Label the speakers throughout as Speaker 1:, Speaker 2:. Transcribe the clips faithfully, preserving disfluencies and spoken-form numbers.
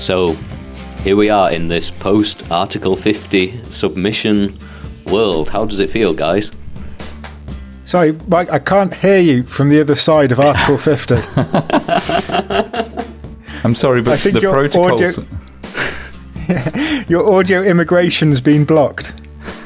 Speaker 1: So here we are in this post-Article fifty submission world. How does it feel, guys?
Speaker 2: Sorry, Mike, I can't hear you from the other side of Article fifty.
Speaker 3: I'm sorry, but the protocols...
Speaker 2: Audio, your audio immigration's been blocked.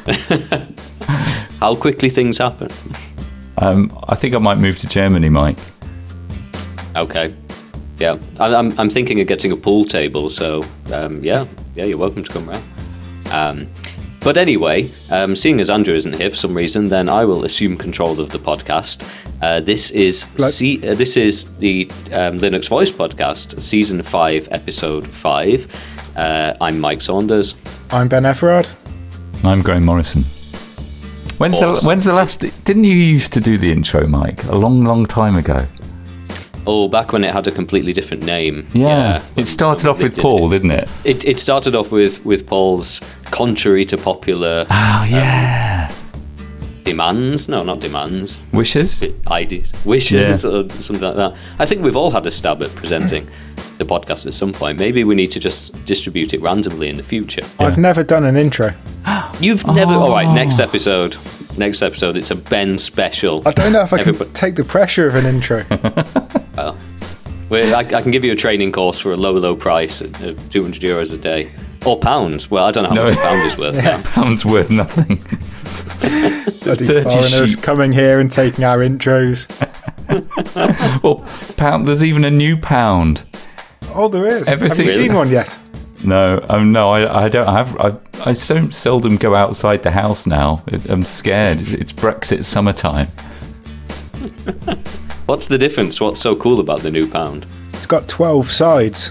Speaker 1: How quickly things happen.
Speaker 3: Um, I think I might move to Germany, Mike.
Speaker 1: Okay. Yeah, I'm I'm thinking of getting a pool table, so um, yeah, yeah, you're welcome to come round. Um, but anyway, um, seeing as Andrew isn't here for some reason, then I will assume control of the podcast. Uh, this is C- uh, this is the um, Linux Voice Podcast, Season five, Episode five. Uh, I'm Mike Saunders.
Speaker 2: I'm Ben Everard.
Speaker 3: I'm Graham Morrison. When's awesome. the When's the last? Didn't you used to do the intro, Mike? A long, long time ago.
Speaker 1: Oh, back when it had a completely different name.
Speaker 3: Yeah,
Speaker 1: yeah.
Speaker 3: It started off with Paul, didn't it?
Speaker 1: It it started off with, with Paul's contrary to popular...
Speaker 3: Oh, yeah.
Speaker 1: Um, demands? No, not demands.
Speaker 3: Wishes?
Speaker 1: Ideas. Wishes
Speaker 3: yeah.
Speaker 1: or something like that. I think we've all had a stab at presenting the podcast at some point. Maybe we need to just distribute it randomly in the future.
Speaker 2: Yeah. I've never done an intro.
Speaker 1: You've
Speaker 3: oh.
Speaker 1: never... All right, next episode. Next episode, it's a Ben special.
Speaker 2: I don't know if I
Speaker 1: Everybody...
Speaker 2: can take the pressure of an intro.
Speaker 1: Well, well I, I can give you a training course for a low, low price of two hundred euros a day. Or pounds. Well, I don't know how
Speaker 3: no.
Speaker 1: much a pound is worth.
Speaker 2: Yeah.
Speaker 1: Now.
Speaker 3: Pound's worth nothing.
Speaker 2: Bloody
Speaker 3: Dirty
Speaker 2: foreigners
Speaker 3: sheep.
Speaker 2: coming here and taking our intros.
Speaker 3: Well, pound. There's even a new pound.
Speaker 2: Oh, there is.
Speaker 3: Everything.
Speaker 2: Have you
Speaker 1: Really?
Speaker 2: seen one yet?
Speaker 3: No, um, no, I, I don't have. I, I so seldom go outside the house now. I'm scared. It's, it's Brexit summertime.
Speaker 1: What's the difference? What's so cool about the new pound?
Speaker 2: It's got twelve sides.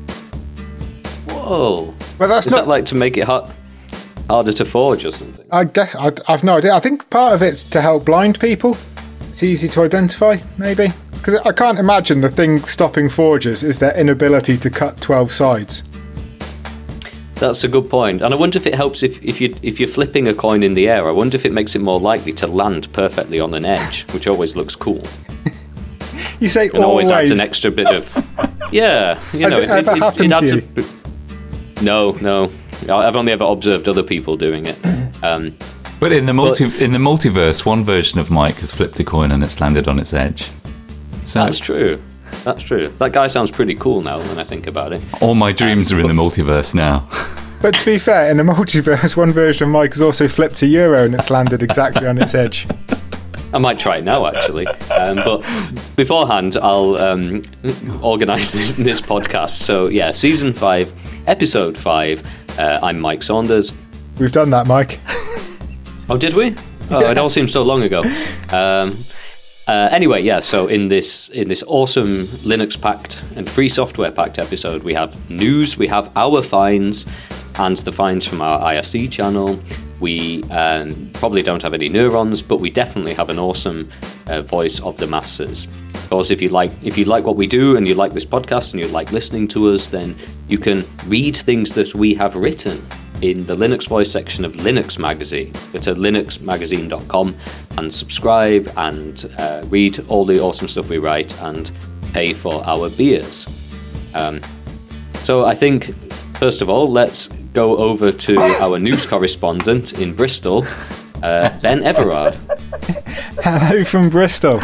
Speaker 1: Whoa.
Speaker 2: Well, that's
Speaker 1: Is
Speaker 2: not.
Speaker 1: that like to make it hard, harder to forge or something?
Speaker 2: I guess I, I've no idea. I think part of it's to help blind people. It's easy to identify, maybe. Because I can't imagine the thing stopping forgers is their inability to cut twelve sides.
Speaker 1: That's a good point. And I wonder if it helps if, if, you, if you're flipping a coin in the air. I wonder if it makes it more likely to land perfectly on an edge, which always looks cool.
Speaker 2: You say
Speaker 1: And
Speaker 2: always.
Speaker 1: always adds an extra bit of... Yeah. You
Speaker 2: Has
Speaker 1: know,
Speaker 2: it ever happened
Speaker 1: it adds
Speaker 2: to
Speaker 1: a bit- No, no. I've only ever observed other people doing it. Um,
Speaker 3: But in the multi
Speaker 1: But-
Speaker 3: in the multiverse, one version of Mike has flipped a coin and it's landed on its edge. So
Speaker 1: that's true. That's true. That guy sounds pretty cool now when I think about it.
Speaker 3: all my dreams are in the multiverse now.
Speaker 2: But to be fair, in the multiverse, one version of Mike has also flipped a euro and it's landed exactly on its edge.
Speaker 1: I might try it now, actually. Um, but beforehand, I'll um, organise this, this podcast. So, yeah, Season five, Episode five. Uh, I'm Mike Saunders.
Speaker 2: We've done that, Mike.
Speaker 1: Oh, did we? Oh, it all seems so long ago. Um, uh, anyway, yeah, so in this in this awesome Linux Packed and Free Software Packed episode, we have news, we have our finds, and the finds from our I R C channel. We um, probably don't have any neurons, but we definitely have an awesome uh, voice of the masses. Of course, if you like if you like what we do and you like this podcast and you like listening to us, then you can read things that we have written in the Linux Voice section of Linux Magazine. Go to linux magazine dot com and subscribe and uh, read all the awesome stuff we write and pay for our beers. Um, so I think, first of all, let's go over to our news correspondent in Bristol, uh, Ben Everard.
Speaker 2: Hello from Bristol.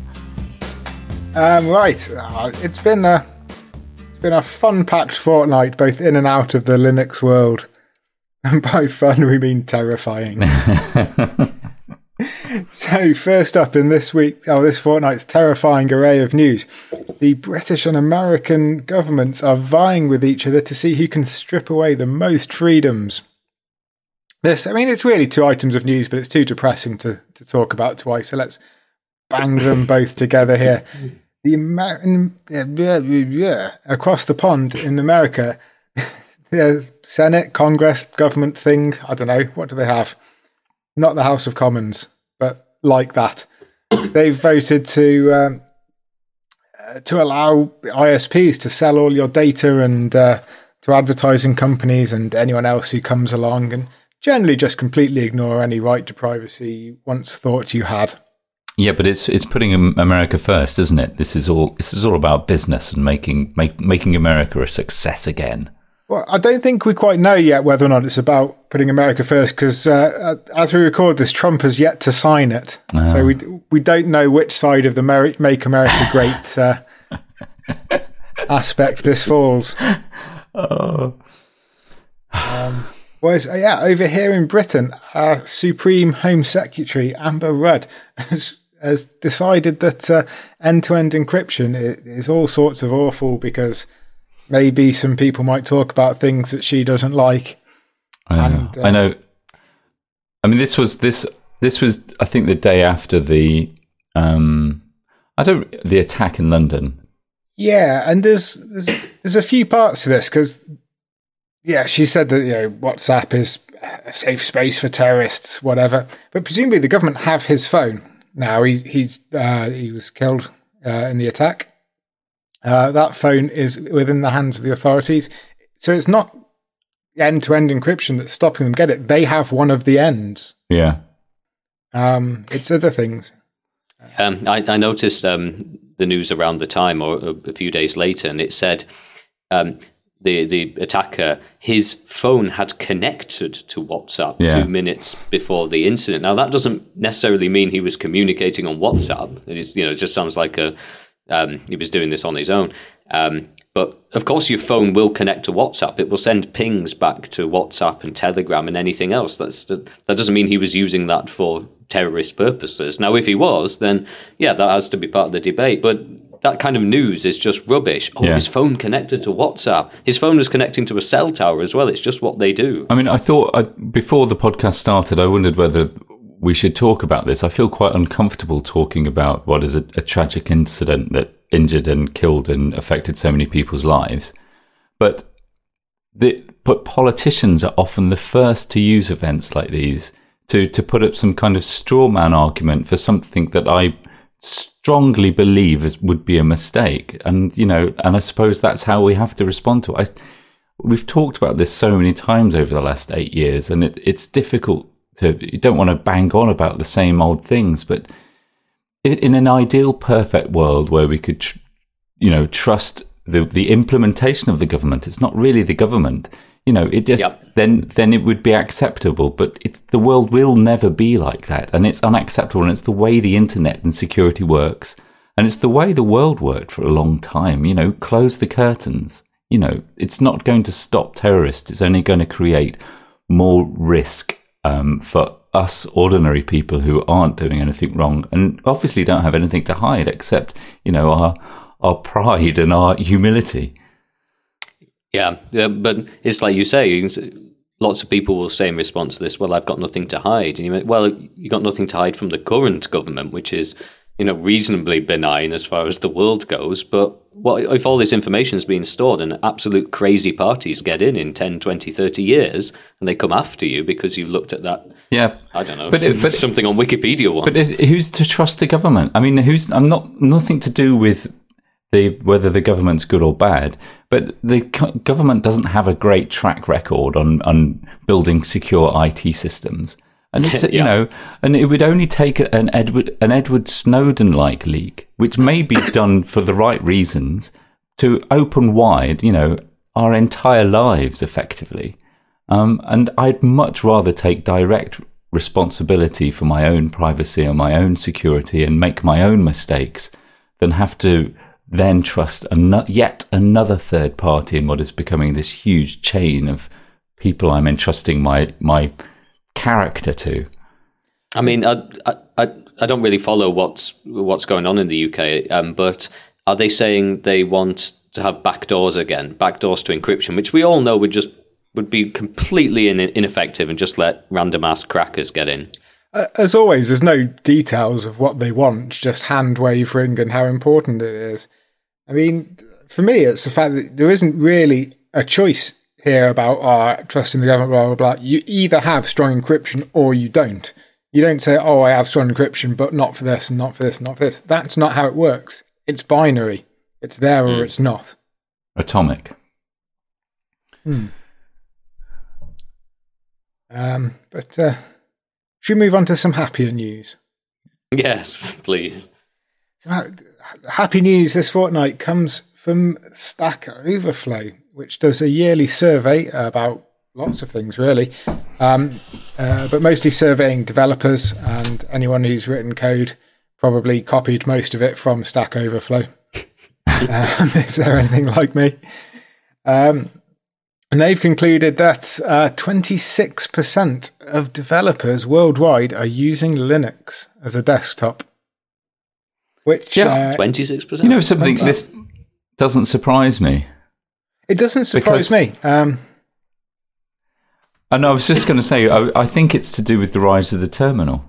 Speaker 2: Um, right, uh, it's been a it's been a fun-packed fortnight, both in and out of the Linux world. And by fun, we mean terrifying. So, first up in this week, oh, this fortnight's terrifying array of news, the British and American governments are vying with each other to see who can strip away the most freedoms. This, I mean, it's really two items of news, but it's too depressing to, to talk about twice, so let's bang them both together here. The American, yeah, yeah, across the pond in America, the Senate, Congress, government thing, I don't know, what do they have? Not the House of Commons, but like that. They've voted to um, uh, to allow I S Ps to sell all your data and uh, to advertising companies and anyone else who comes along, and generally just completely ignore any right to privacy you once thought you had.
Speaker 3: Yeah, but it's it's putting America first, isn't it? This is all this is all about business and making make, making America a success again.
Speaker 2: Well, I don't think we quite know yet whether or not it's about putting America first, because uh, as we record this, Trump has yet to sign it. Uh-huh. So we we don't know which side of the Mer- Make America Great uh, aspect this falls.
Speaker 3: Oh.
Speaker 2: Um, whereas, uh, yeah, over here in Britain, our Supreme Home Secretary, Amber Rudd, has, has decided that uh, end-to-end encryption is all sorts of awful because maybe some people might talk about things that she doesn't like.
Speaker 3: I know. And, uh, I know. I mean, this was this this was I think the day after the um, I don't the attack in London.
Speaker 2: Yeah, and there's there's there's a few parts to this because yeah, she said that you know WhatsApp is a safe space for terrorists, whatever. But presumably the government have his phone now. He he's uh, he was killed uh, in the attack. Uh, that phone is within the hands of the authorities. So it's not end-to-end encryption that's stopping them get it. They have one of the ends.
Speaker 3: Yeah.
Speaker 2: Um, it's other things.
Speaker 1: Um, I, I noticed um, the news around the time or a few days later, and it said um, the, the attacker, his phone had connected to WhatsApp
Speaker 3: yeah.
Speaker 1: two minutes before the incident. Now, that doesn't necessarily mean he was communicating on WhatsApp. It is, you know, it just sounds like a Um, he was doing this on his own. Um, but of course, your phone will connect to WhatsApp. It will send pings back to WhatsApp and Telegram and anything else. That's that doesn't mean he was using that for terrorist purposes. Now, if he was, then yeah, that has to be part of the debate. But that kind of news is just rubbish. Oh, yeah. His phone connected to WhatsApp. His phone was connecting to a cell tower as well. It's just what they do.
Speaker 3: I mean, I thought I, before the podcast started, I wondered whether we should talk about this. I feel quite uncomfortable talking about what is a, a tragic incident that injured and killed and affected so many people's lives. But the but politicians are often the first to use events like these to, to put up some kind of straw man argument for something that I strongly believe is, would be a mistake. And, you know, and I suppose that's how we have to respond to it. I, we've talked about this so many times over the last eight years, and it, it's difficult to, you don't want to bang on about the same old things, but in an ideal, perfect world where we could, tr- you know, trust the the implementation of the government, it's not really the government, you know, it just, yep. then then it would be acceptable. But it's, the world will never be like that, and it's unacceptable, and it's the way the internet and security works, and it's the way the world worked for a long time. You know, close the curtains. You know, it's not going to stop terrorists. It's only going to create more risk um, for us ordinary people who aren't doing anything wrong and obviously don't have anything to hide except, you know, our our pride and our humility.
Speaker 1: Yeah, yeah, but it's like you say, you can say, lots of people will say in response to this, well, I've got nothing to hide. And you mean, well, you got nothing to hide from the current government, which is, you know, reasonably benign as far as the world goes. But what if all this information is being stored and absolute crazy parties get in in ten, twenty, thirty years and they come after you because you looked at that?
Speaker 3: Yeah,
Speaker 1: I don't know,
Speaker 3: but, it, but
Speaker 1: something on Wikipedia one.
Speaker 3: But who's to trust the government? I mean, who's? I'm not nothing to do with the whether the government's good or bad, but the government doesn't have a great track record on on building secure I T systems. And it's, yeah. you know, and it would only take an Edward an Edward Snowden-like leak, which may be done for the right reasons, to open wide, you know, our entire lives effectively. Um, and I'd much rather take direct responsibility for my own privacy and my own security and make my own mistakes than have to then trust an- yet another third party in what is becoming this huge chain of people I'm entrusting my my. character to.
Speaker 1: I mean, I, I I don't really follow what's what's going on in the U K, um, but are they saying they want to have backdoors again, backdoors to encryption, which we all know would just would be completely in, ineffective and just let random ass crackers get in?
Speaker 2: Uh, as always, there's no details of what they want, just hand wavering and how important it is. I mean, for me, it's the fact that there isn't really a choice here about uh, trusting the government, blah, blah, blah. You either have strong encryption or you don't. You don't say, oh, I have strong encryption, but not for this and not for this and not for this. That's not how it works. It's binary. It's there or mm. it's not.
Speaker 3: Atomic.
Speaker 2: Hmm. Um, but uh, should we move on to some happier news?
Speaker 1: Yes, please.
Speaker 2: So, happy news this fortnight comes from Stack Overflow, which does a yearly survey about lots of things, really, um, uh, but mostly surveying developers, and anyone who's written code probably copied most of it from Stack Overflow, um, if they're anything like me. Um, and they've concluded that uh, twenty-six percent of developers worldwide are using Linux as a desktop. Which,
Speaker 3: yeah,
Speaker 1: uh, twenty-six percent.
Speaker 3: You know something, this doesn't surprise me.
Speaker 2: It doesn't surprise
Speaker 3: because,
Speaker 2: me. Um,
Speaker 3: and I was just going to say, I, I think it's to do with the rise of the terminal.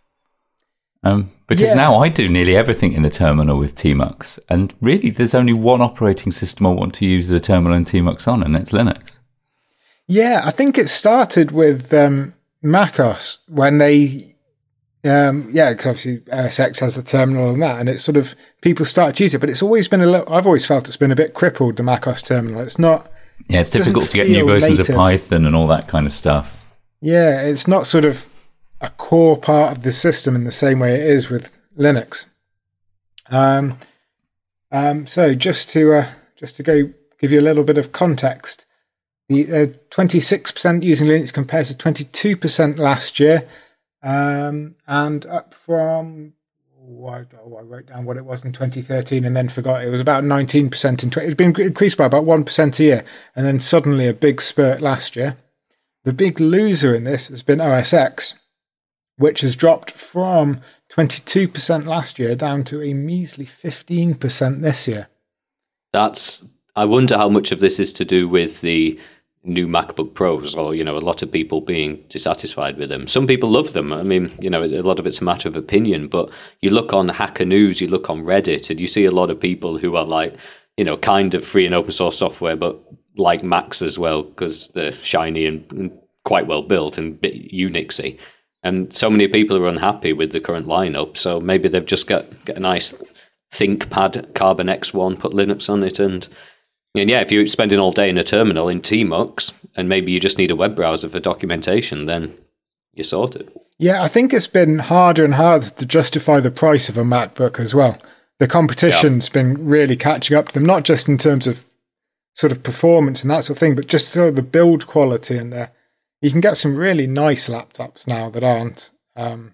Speaker 3: Um, because
Speaker 2: yeah.
Speaker 3: now I do nearly everything in the terminal with Tmux, and really there's only one operating system I want to use the terminal and Tmux on, and it's Linux.
Speaker 2: Yeah, I think it started with um, MacOS when they, um, yeah, because obviously O S X has the terminal and that, and it's sort of, people start to use it, but it's always been a little, I've always felt it's been a bit crippled, the macOS terminal. It's not...
Speaker 3: Yeah, it's
Speaker 2: it
Speaker 3: difficult to get new versions
Speaker 2: native.
Speaker 3: of Python and all that kind of stuff.
Speaker 2: Yeah, it's not sort of a core part of the system in the same way it is with Linux. Um, um, so just to uh, just to go give you a little bit of context, the uh, twenty-six percent using Linux compares to twenty-two percent last year, um, and up from oh, I, oh, I wrote down what it was in twenty thirteen and then forgot. It was about nineteen percent in twenty. It's been increased by about one percent a year, and then suddenly a big spurt last year. The big loser in this has been O S X, which has dropped from twenty-two percent last year down to a measly fifteen percent this year.
Speaker 1: That's, I wonder how much of this is to do with the new MacBook Pros, or, you know, a lot of people being dissatisfied with them. Some people love them. I mean, you know, a lot of it's a matter of opinion, but you look on Hacker News, you look on Reddit, and you see a lot of people who are like, you know, kind of free and open source software, but like Macs as well, because they're shiny and, and quite well built and a bit Unixy. And so many people are unhappy with the current lineup, so maybe they've just got, got a nice ThinkPad Carbon X one, put Linux on it, and and yeah, if you're spending all day in a terminal in Tmux, and maybe you just need a web browser for documentation, then you're sorted.
Speaker 2: Yeah, I think it's been harder and harder to justify the price of a MacBook as well. The competition's yeah. been really catching up to them, not just in terms of sort of performance and that sort of thing, but just sort of the build quality and the you can get some really nice laptops now that aren't, um,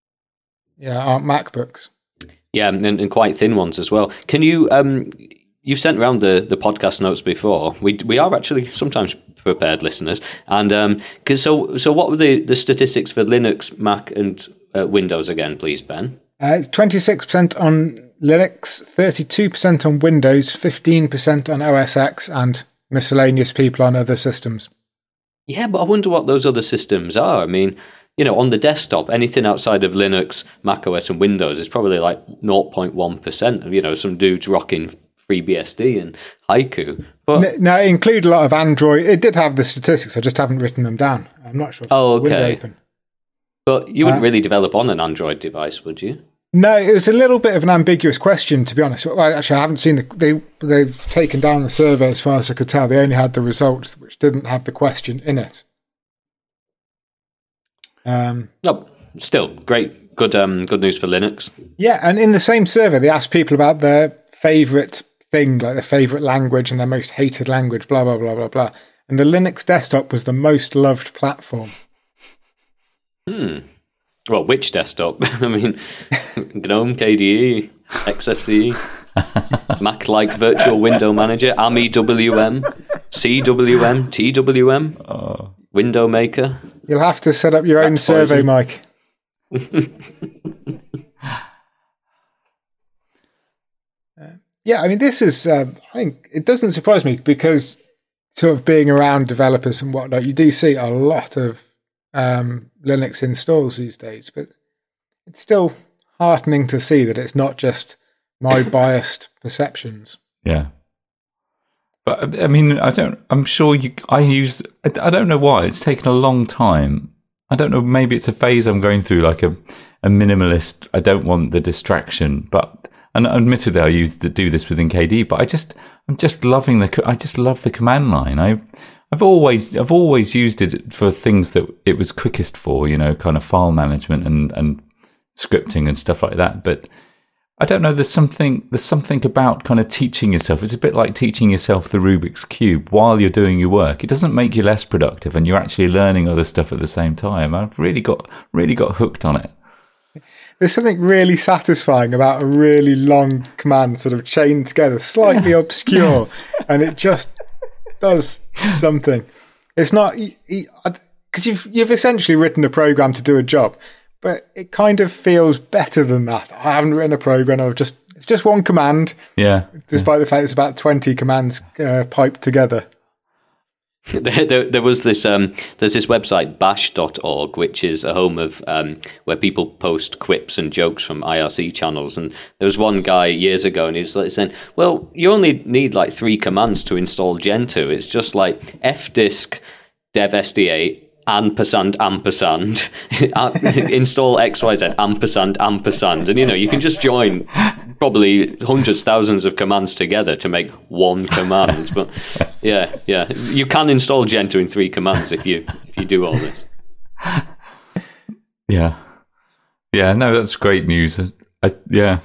Speaker 2: yeah, aren't MacBooks.
Speaker 1: Yeah, and, and quite thin ones as well. Can you? Um, you've sent around the, the podcast notes before. We we are actually sometimes prepared listeners, and um, cause so so what were the, the statistics for Linux, Mac, and uh, Windows again, please, Ben?
Speaker 2: Uh, it's twenty-six percent on Linux, thirty-two percent on Windows, fifteen percent on O S X, and miscellaneous people on other systems.
Speaker 1: Yeah, but I wonder what those other systems are. I mean, you know, on the desktop, anything outside of Linux, macOS, and Windows is probably like zero point one percent. You know, some dudes rocking FreeBSD and Haiku. But
Speaker 2: now, it include a lot of Android. It did have the statistics. I just haven't written them down. I'm not sure.
Speaker 1: Oh, okay.
Speaker 2: Open.
Speaker 1: But you wouldn't
Speaker 2: uh,
Speaker 1: really develop on an Android device, would you?
Speaker 2: No, it was a little bit of an ambiguous question, to be honest. Well, actually, I haven't seen the... They, they've taken down the survey as far as I could tell. They only had the results, which didn't have the question in it. Um,
Speaker 1: no, still, great. Good um, good news for Linux.
Speaker 2: Yeah, and in the same survey, they asked people about their favourite thing, like their favourite language and their most hated language, blah, blah, blah, blah, blah. And the Linux desktop was the most loved platform.
Speaker 1: Hmm. Well, which desktop? I mean, GNOME, K D E, X F C E, Mac-like Virtual Window Manager, A M I W M, C W M, T W M, oh. Window Maker.
Speaker 2: You'll have to set up your own survey, Mike. uh, yeah, I mean, this is, uh, I think, it doesn't surprise me because sort of being around developers and whatnot, you do see a lot of um, Linux installs these days, but it's still heartening to see that it's not just my biased perceptions.
Speaker 3: Yeah. But I mean, I don't, I'm sure you, I use, I don't know why, it's taken a long time. I don't know, maybe it's a phase I'm going through, like a, a minimalist, I don't want the distraction, but, and admittedly I use to do this within K D E, but I just, I'm just loving the, I just love the command line. I, I've always, I've always used it for things that it was quickest for, you know, kind of file management and, and scripting and stuff like that. But I don't know. There's something. There's something about kind of teaching yourself. It's a bit like teaching yourself the Rubik's Cube while you're doing your work. It doesn't make you less productive, and you're actually learning other stuff at the same time. I've really got really got hooked on it.
Speaker 2: There's something really satisfying about a really long command sort of chained together, slightly obscure, and it just does something. It's not because you've you've essentially written a program to do a job. But it kind of feels better than that. I haven't written a program. I've just it's just one command.
Speaker 3: Yeah.
Speaker 2: Despite
Speaker 3: yeah.
Speaker 2: the fact it's about twenty commands uh, piped together.
Speaker 1: There, there, there was this. Um, there's this website bash dot org, which is a home of um, where people post quips and jokes from I R C channels. And there was one guy years ago, and he was like saying, "Well, you only need like three commands to install Gentoo. It's just like fdisk dev S D A." ampersand ampersand install X Y Z ampersand ampersand, and you know you can just join probably hundreds thousands of commands together to make one command. But yeah yeah you can install Gentoo in three commands if you if you do all this.
Speaker 3: Yeah yeah no that's great news. I, yeah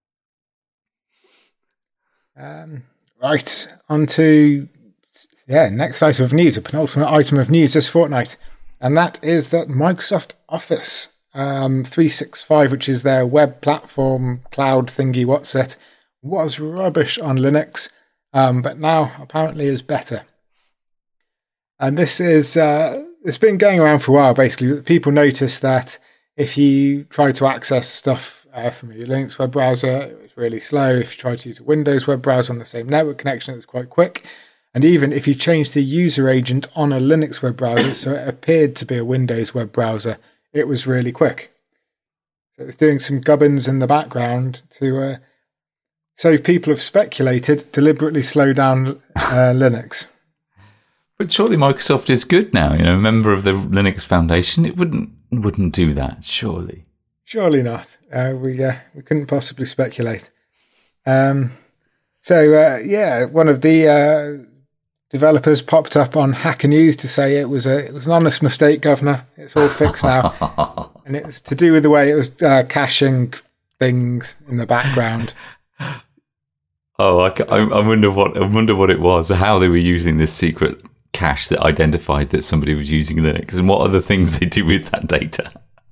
Speaker 2: um, right on to Yeah, next item of news, a penultimate item of news this fortnight, and that is that Microsoft Office um, three sixty-five, which is their web platform cloud thingy, what's it, was rubbish on Linux, um, but now apparently is better. And this is, uh, it's been going around for a while, basically. People notice that if you try to access stuff uh, from your Linux web browser, it was really slow. If you try to use a Windows web browser on the same network connection, it was quite quick. And even if you change the user agent on a Linux web browser, so it appeared to be a Windows web browser, it was really quick. So it's doing some gubbins in the background to, uh, so people have speculated, deliberately slow down uh, Linux.
Speaker 3: But surely Microsoft is good now, you know, a member of the Linux Foundation. It wouldn't wouldn't do that, surely.
Speaker 2: Surely not. Uh, we uh, we couldn't possibly speculate. Um, so uh, yeah, one of the uh, developers popped up on Hacker News to say it was a it was an honest mistake, Governor. It's all fixed now, and it was to do with the way it was uh, caching things in the background.
Speaker 3: Oh, I, I wonder what I wonder what it was, how they were using this secret cache that identified that somebody was using Linux, and what other things they do with that data.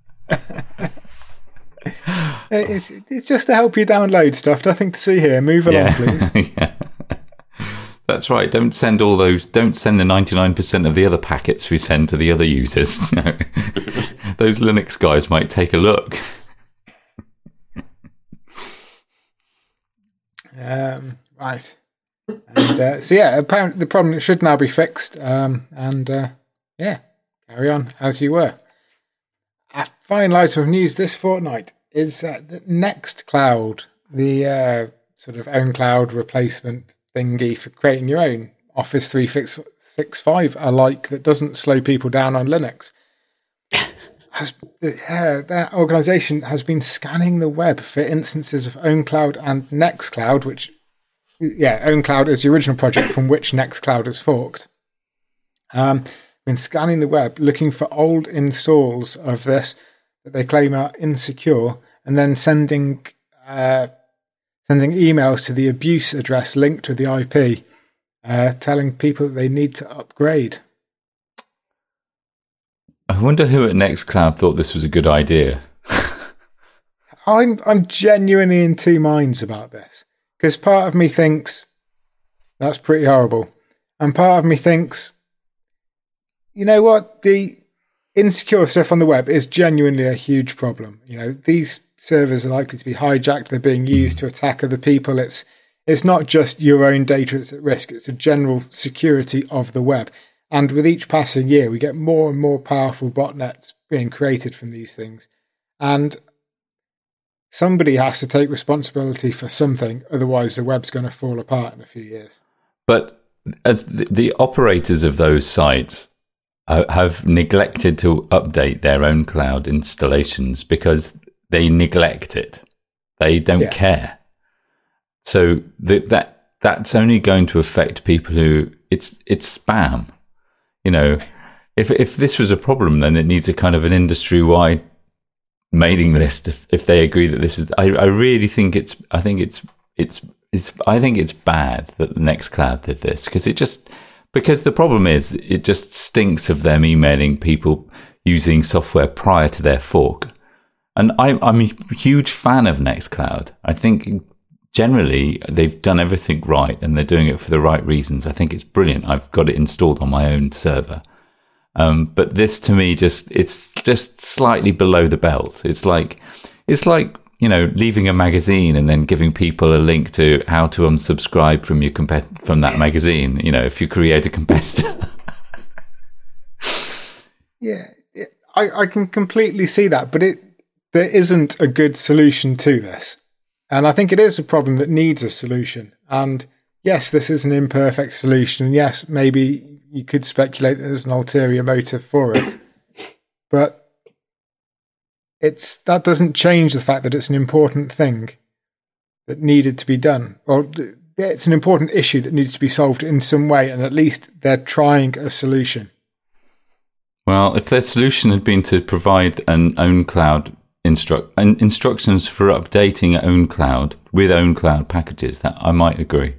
Speaker 2: it's it's just to help you download stuff. Nothing to see here. Move along,
Speaker 3: yeah.
Speaker 2: please.
Speaker 3: Yeah. That's right. Don't send all those. Don't send the ninety-nine percent of the other packets we send to the other users. No. Those Linux guys might take a look.
Speaker 2: Um, right. And, uh, so yeah, apparently the problem should now be fixed. Um, and uh, yeah, carry on as you were. Our final item of news this fortnight is uh, that Nextcloud, the uh, sort of own cloud replacement thingy for creating your own Office three sixty-five alike that doesn't slow people down on Linux. Has, yeah, that organisation has been scanning the web for instances of OwnCloud and Nextcloud, which, yeah, OwnCloud is the original project from which Nextcloud is forked. Um, been scanning the web, looking for old installs of this that they claim are insecure, and then sending uh, sending emails to the abuse address linked to the I P, uh, telling people that they need to upgrade.
Speaker 3: I wonder who at Nextcloud thought this was a good idea.
Speaker 2: I'm I'm genuinely in two minds about this, because part of me thinks that's pretty horrible, and part of me thinks, you know what, the insecure stuff on the web is genuinely a huge problem. You know, these servers are likely to be hijacked; they're being used to attack other people. It's it's not just your own data that's at risk; it's a general security of the web. And with each passing year, we get more and more powerful botnets being created from these things. And somebody has to take responsibility for something, otherwise the web's going to fall apart in a few years.
Speaker 3: But as the, the operators of those sites uh, have neglected to update their own cloud installations because they neglect it. They don't yeah. care. So the, that that's only going to affect people who, it's it's spam. You know, if if this was a problem, then it needs a kind of an industry-wide mailing list if, if they agree that this is. I, I really think it's. I think it's. It's. It's. I think it's bad that Nextcloud did this because it just. Because the problem is, it just stinks of them emailing people using software prior to their fork. And I, I'm a huge fan of Nextcloud. I think generally they've done everything right and they're doing it for the right reasons. I think it's brilliant. I've got it installed on my own server. Um, but this to me just, it's just slightly below the belt. It's like, it's like, you know, leaving a magazine and then giving people a link to how to unsubscribe from your compet- from that magazine, you know, if you create a competitor.
Speaker 2: Yeah, I, I can completely see that, but it there isn't a good solution to this. And I think it is a problem that needs a solution. And yes, this is an imperfect solution. Yes, maybe you could speculate that there's an ulterior motive for it. But it's that doesn't change the fact that it's an important thing that needed to be done. Well, it's an important issue that needs to be solved in some way, and at least they're trying a solution.
Speaker 3: Well, if their solution had been to provide an OwnCloud instru- an instructions for updating OwnCloud with OwnCloud packages, that I might agree.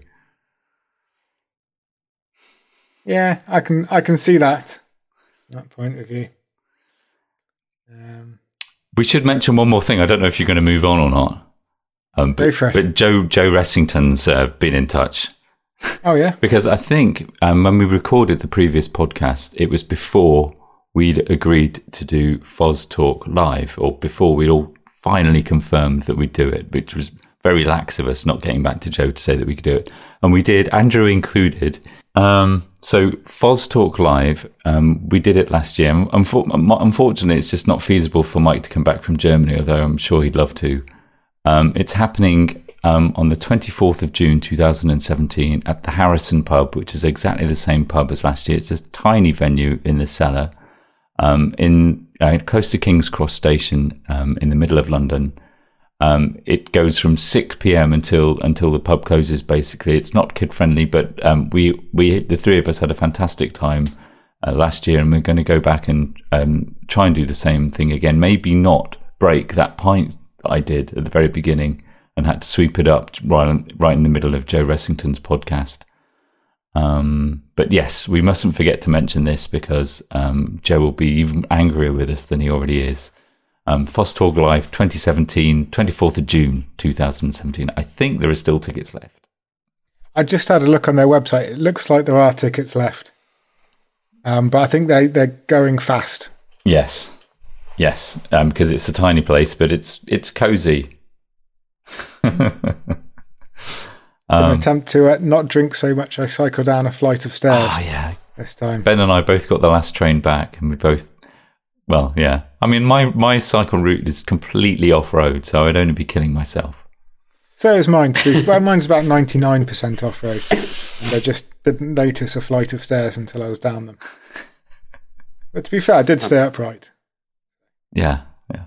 Speaker 2: Yeah, I can I can see that, that point of view. Um,
Speaker 3: we should mention one more thing. I don't know if you're going to move on or not. Um, but,
Speaker 2: Go for it.
Speaker 3: but Joe Joe Ressington's uh, been in touch.
Speaker 2: Oh yeah,
Speaker 3: because I think um, when we recorded the previous podcast, it was before we'd agreed to do Foz Talk live, or before we'd all finally confirmed that we'd do it, which was very lax of us not getting back to Joe to say that we could do it. And we did, Andrew included. Um, so Foz Talk Live, um, we did it last year. Unfor- unfortunately, it's just not feasible for Mike to come back from Germany, although I'm sure he'd love to. Um, it's happening um, on the twenty-fourth of June, two thousand seventeen at the Harrison Pub, which is exactly the same pub as last year. It's a tiny venue in the cellar. Um, in uh, close to King's Cross Station, um, in the middle of London. Um, it goes from six p.m. until until the pub closes. Basically, it's not kid friendly, but um, we we the three of us had a fantastic time uh, last year, and we're going to go back and um, try and do the same thing again. Maybe not break that pint that I did at the very beginning and had to sweep it up right right in the middle of Joe Ressington's podcast. Um, but yes, we mustn't forget to mention this because um, Joe will be even angrier with us than he already is. Um, Foz Talk Live twenty seventeen, twenty-fourth of June, two thousand seventeen. I think there are still tickets left.
Speaker 2: I just had a look on their website. It looks like there are tickets left. Um, but I think they, they're going fast.
Speaker 3: Yes. Yes. Um, because it's a tiny place, but it's, it's cozy.
Speaker 2: An
Speaker 3: Um,
Speaker 2: attempt to uh, not drink so much I cycle down a flight of stairs
Speaker 3: oh, yeah.
Speaker 2: this time.
Speaker 3: Ben and I both got the last train back, and we both, well, yeah. I mean, my, my cycle route is completely off-road, so I'd only be killing myself.
Speaker 2: So is mine, too. Well, mine's about ninety-nine percent off-road. And I just didn't notice a flight of stairs until I was down them. But to be fair, I did stay upright.
Speaker 3: Yeah, yeah.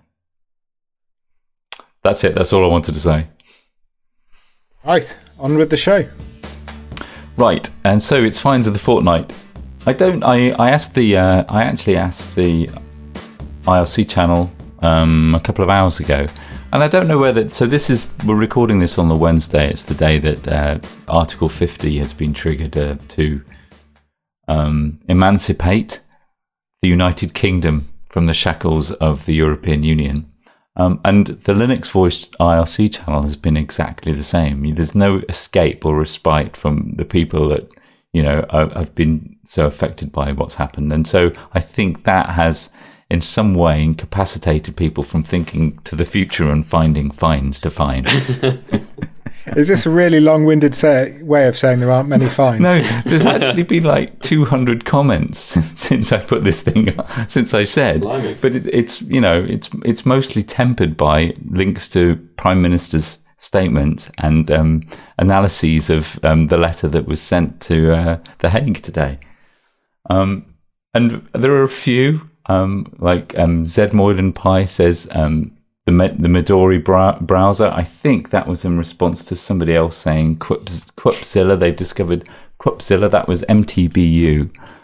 Speaker 3: That's it. That's all I wanted to say.
Speaker 2: Right, on with the show.
Speaker 3: Right, and so it's Finds of the Fortnight. I don't. I, I asked the. Uh, I actually asked the I R C channel um, a couple of hours ago, and I don't know whether. So this is. We're recording this on the Wednesday. It's the day that uh, Article fifty has been triggered uh, to um, emancipate the United Kingdom from the shackles of the European Union. Um, and the Linux Voice I R C channel has been exactly the same. There's no escape or respite from the people that, you know, are, have been so affected by what's happened. And so I think that has, in some way, incapacitated people from thinking to the future and finding finds to find.
Speaker 2: Is this a really long-winded say- way of saying there aren't many finds?
Speaker 3: No, there's actually been like two hundred comments since I put this thing up, since I said.
Speaker 1: Blimey.
Speaker 3: But it, it's, you know, it's it's mostly tempered by links to Prime Minister's statement and um, analyses of um, the letter that was sent to uh, The Hague today. Um, and there are a few, um, like um, Zed Moylan Pi says... Um, The, the Midori brow- browser, I think that was in response to somebody else saying Quip, Quipzilla. They've discovered Quipzilla. That was M T B U.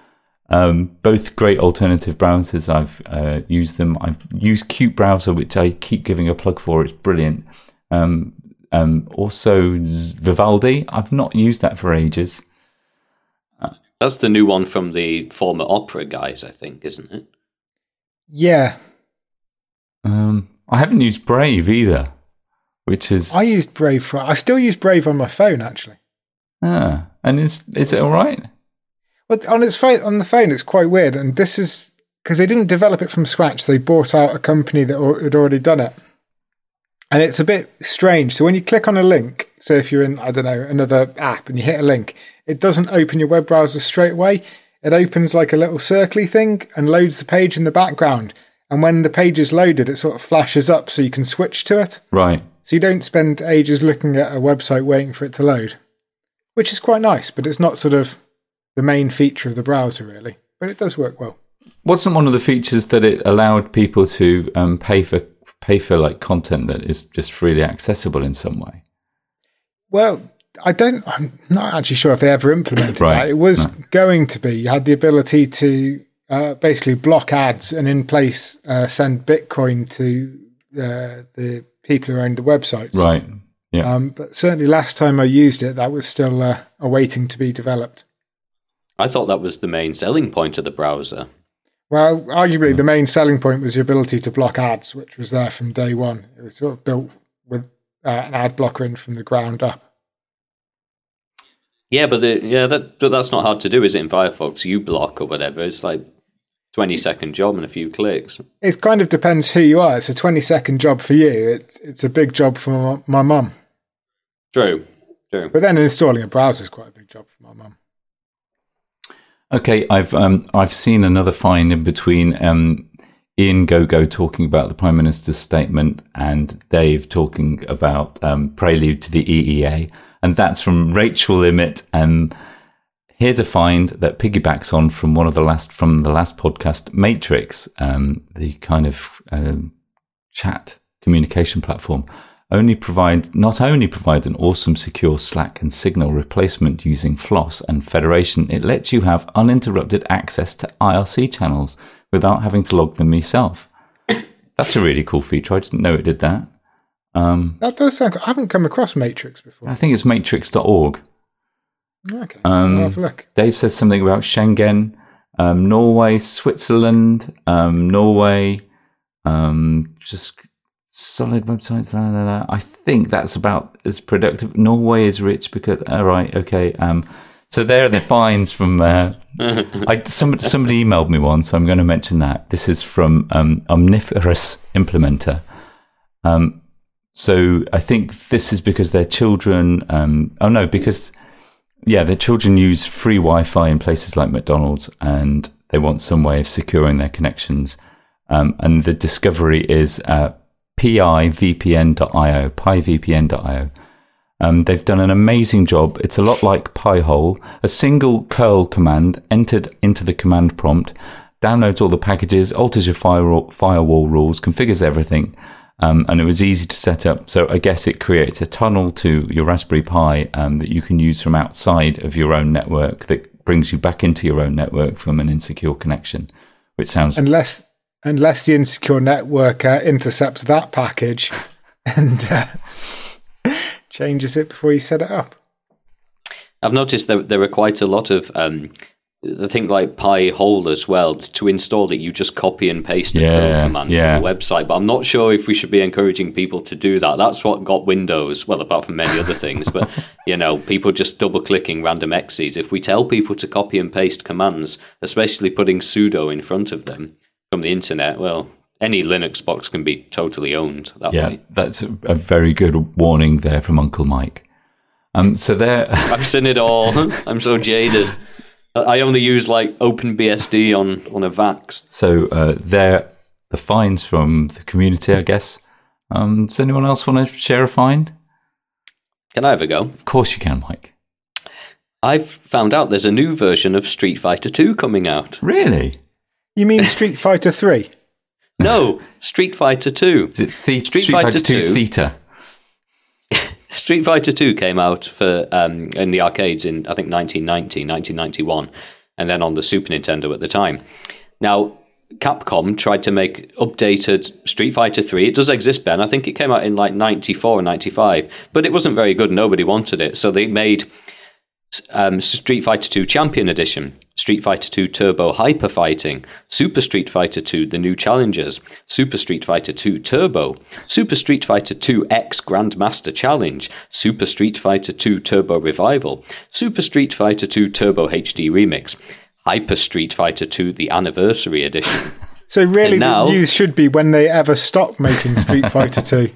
Speaker 3: Um, both great alternative browsers. I've uh, used them. I've used Qt Browser, which I keep giving a plug for. It's brilliant. Um, um, also, Vivaldi. I've not used that for ages.
Speaker 1: That's the new one from the former Opera guys, I think, isn't it?
Speaker 2: Yeah.
Speaker 3: Um, I haven't used Brave either, which is...
Speaker 2: I used Brave for... I still use Brave on my phone, actually.
Speaker 3: Ah, and is is it all right?
Speaker 2: Well, on its phone, on the phone, it's quite weird. And this is... Because they didn't develop it from scratch. They bought out a company that had already done it. And it's a bit strange. So when you click on a link, so if you're in, I don't know, another app and you hit a link, it doesn't open your web browser straight away. It opens like a little circly thing and loads the page in the background. And when the page is loaded, it sort of flashes up so you can switch to it.
Speaker 3: Right.
Speaker 2: So you don't spend ages looking at a website waiting for it to load, which is quite nice, but it's not sort of the main feature of the browser, really. But it does work well.
Speaker 3: Wasn't one of the features that it allowed people to um, pay for pay for like content that is just freely accessible in some way?
Speaker 2: Well, I don't. I'm not actually sure if they ever implemented
Speaker 3: right.
Speaker 2: that. It was
Speaker 3: no.
Speaker 2: going to be. You had the ability to uh, basically block ads and in place uh, send Bitcoin to uh, the people who owned the websites.
Speaker 3: Right. Yeah.
Speaker 2: Um, but certainly last time I used it, that was still uh, awaiting to be developed.
Speaker 1: I thought that was the main selling point of the browser.
Speaker 2: Well, arguably the main selling point was the ability to block ads, which was there from day one. It was sort of built with uh, an ad blocker in from the ground up.
Speaker 1: Yeah, but the, yeah, that but that's not hard to do, is it? In Firefox, you block or whatever. It's like twenty second job and a few clicks.
Speaker 2: It kind of depends who you are. It's a twenty second job for you. It's it's a big job for my mum.
Speaker 1: True, true.
Speaker 2: But then installing a browser is quite a big job for my mum.
Speaker 3: Okay, I've um, I've seen another fine in between um, Ian Gogo talking about the Prime Minister's statement and Dave talking about um, Prelude to the E E A, and that's from Rachel Emmett. And here's a find that piggybacks on from one of the last from the last podcast, Matrix, um, the kind of um, chat communication platform. Only provide not only provides an awesome secure Slack and Signal replacement using Floss and Federation, it lets you have uninterrupted access to I R C channels without having to log them yourself. That's a really cool feature. I didn't know it did that. Um,
Speaker 2: that does sound cool. I haven't come across Matrix before.
Speaker 3: I think it's matrix dot org.
Speaker 2: Okay,
Speaker 3: um,
Speaker 2: I'll have a look.
Speaker 3: Dave says something about Schengen, um, Norway, Switzerland, um, Norway, um, just... solid websites. La, la, la. I think that's about as productive. Norway is rich because. All right, okay. Um, so there are the fines from. Uh, I somebody, somebody emailed me one, so I'm going to mention that. This is from um, Omniferous Implementer. Um, so I think this is because their children. Um, oh no, because yeah, their children use free Wi-Fi in places like McDonald's, and they want some way of securing their connections. Um, and the discovery is. Uh, P I V P N dot I O, pi V P N dot I O. Um, they've done an amazing job. It's a lot like Pi-hole. A single curl command entered into the command prompt, downloads all the packages, alters your firewall, firewall rules, configures everything, um, and it was easy to set up. So I guess it creates a tunnel to your Raspberry Pi um, that you can use from outside of your own network that brings you back into your own network from an insecure connection, which sounds...
Speaker 2: Unless... Unless the insecure network uh, intercepts that package and uh, changes it before you set it up.
Speaker 1: I've noticed that there are quite a lot of, um, I think like Pi-hole as well. To install it, you just copy and paste a
Speaker 3: yeah,
Speaker 1: curl command
Speaker 3: yeah.
Speaker 1: from the website. But I'm not sure if we should be encouraging people to do that. That's what got Windows, well, apart from many other things. But, you know, people just double-clicking random exes. If we tell people to copy and paste commands, especially putting sudo in front of them, from the internet, well, any Linux box can be totally owned that
Speaker 3: yeah,
Speaker 1: way.
Speaker 3: Yeah, that's a, a very good warning there from Uncle Mike. Um, so there,
Speaker 1: I've seen it all. I'm so jaded. I only use like OpenBSD on on a VAX.
Speaker 3: So uh, there, the finds from the community, I guess. Um, does anyone else want to share a find?
Speaker 1: Can I have a go?
Speaker 3: Of course you can, Mike.
Speaker 1: I've found out there's a new version of Street Fighter two coming out.
Speaker 3: Really?
Speaker 2: You mean Street Fighter three?
Speaker 1: No, Street Fighter two.
Speaker 3: Is it the-
Speaker 1: Street,
Speaker 3: Street
Speaker 1: Fighter,
Speaker 3: Fighter two
Speaker 1: two
Speaker 3: Theta?
Speaker 1: Street Fighter two came out for um, in the arcades in, I think, nineteen ninety, nineteen ninety-one. and then on the Super Nintendo at the time. Now, Capcom tried to make updated Street Fighter three. It does exist, Ben. I think it came out in like ninety-four or ninety-five, but it wasn't very good. Nobody wanted it. So they made um, Street Fighter two Champion Edition, Street Fighter two Turbo Hyper Fighting, Super Street Fighter two The New Challengers, Super Street Fighter two Turbo, Super Street Fighter two X Grandmaster Challenge, Super Street Fighter two Turbo Revival, Super Street Fighter two Turbo H D Remix, Hyper Street Fighter two The Anniversary Edition.
Speaker 2: So really
Speaker 1: now,
Speaker 2: the news should be when they ever stop making Street Fighter two.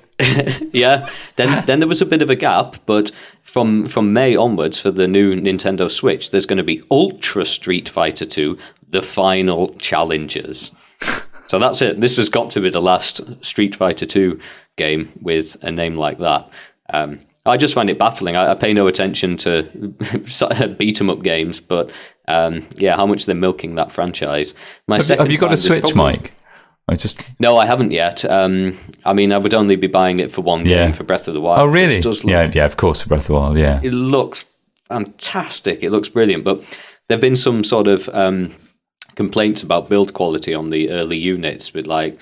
Speaker 1: Yeah, then then there was a bit of a gap, but from from May onwards for the new Nintendo Switch, there's going to be Ultra Street Fighter two The Final Challengers. So that's it. This has got to be the last Street Fighter two game with a name like that. Um, I just find it baffling. I, I pay no attention to beat 'em up games, but um, yeah, how much they're milking that franchise. My
Speaker 3: have,
Speaker 1: second
Speaker 3: have you got a Switch,
Speaker 1: probably...
Speaker 3: Mike? I just
Speaker 1: No, I haven't yet. Um, I mean, I would only be buying it for one
Speaker 3: yeah.
Speaker 1: game, for Breath of the Wild.
Speaker 3: Oh, really?
Speaker 1: It does look,
Speaker 3: yeah, yeah, of course, for Breath of the Wild, yeah.
Speaker 1: It looks fantastic. It looks brilliant, but there have been some sort of um, complaints about build quality on the early units with like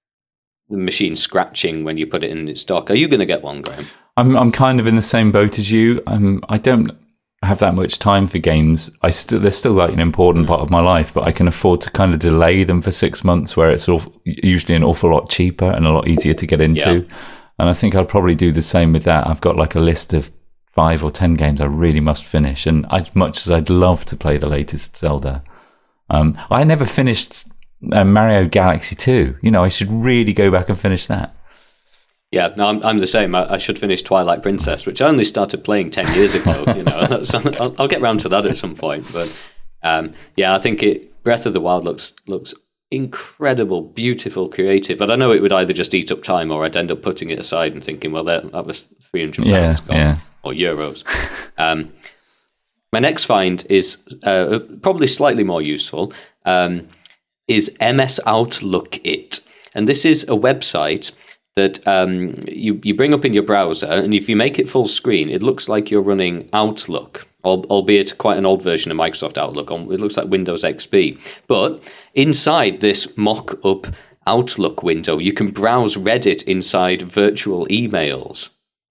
Speaker 1: the machine scratching when you put it in its dock. Are you going to get one, Graham?
Speaker 3: I'm I'm kind of in the same boat as you. Um, I don't have that much time for games. I still they're still like an important part of my life, but I can afford to kind of delay them for six months, where it's all, usually an awful lot cheaper and a lot easier to get into. Yeah. And I think I'd probably do the same with that. I've got like a list of five or ten games I really must finish, and as much as I'd love to play the latest Zelda, um, I never finished uh, Mario Galaxy two. You know, I should really go back and finish that.
Speaker 1: Yeah, no, I'm I'm the same. I, I should finish Twilight Princess, which I only started playing ten years ago. You know, that's, I'll, I'll get round to that at some point. But um, yeah, I think it Breath of the Wild looks looks incredible, beautiful, creative. But I know it would either just eat up time, or I'd end up putting it aside and thinking, well, that, that was three hundred pounds
Speaker 3: yeah,
Speaker 1: gone,
Speaker 3: yeah.
Speaker 1: or euros. Um, my next find is uh, probably slightly more useful. Um, is M S Outlook It, and this is a website that um, you, you bring up in your browser, and if you make it full screen, it looks like you're running Outlook, albeit quite an old version of Microsoft Outlook. It looks like Windows X P. But inside this mock-up Outlook window, you can browse Reddit inside virtual emails.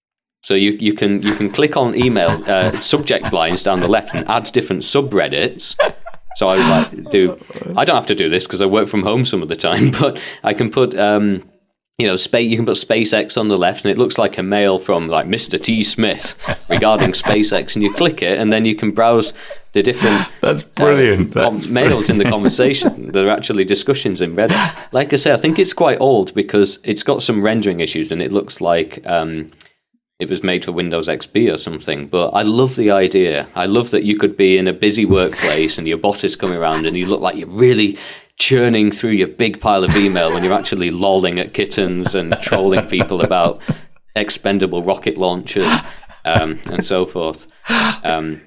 Speaker 1: So you, you can you can click on email uh, subject lines down the left and add different subreddits. So I would like do. I don't have to do this because I work from home some of the time, but I can put. Um, You know, space. You can put SpaceX on the left, and it looks like a mail from like Mister T. Smith regarding SpaceX. And you click it, and then you can browse the different.
Speaker 3: That's brilliant.
Speaker 1: Uh,
Speaker 3: That's
Speaker 1: com- mails in the conversation. There are actually discussions in Reddit. Like I say, I think it's quite old because it's got some rendering issues, and it looks like um, it was made for Windows X P or something. But I love the idea. I love that you could be in a busy workplace, and your boss is coming around, and you look like you're really churning through your big pile of email when you're actually lolling at kittens and trolling people about expendable rocket launchers um, and so forth. Um,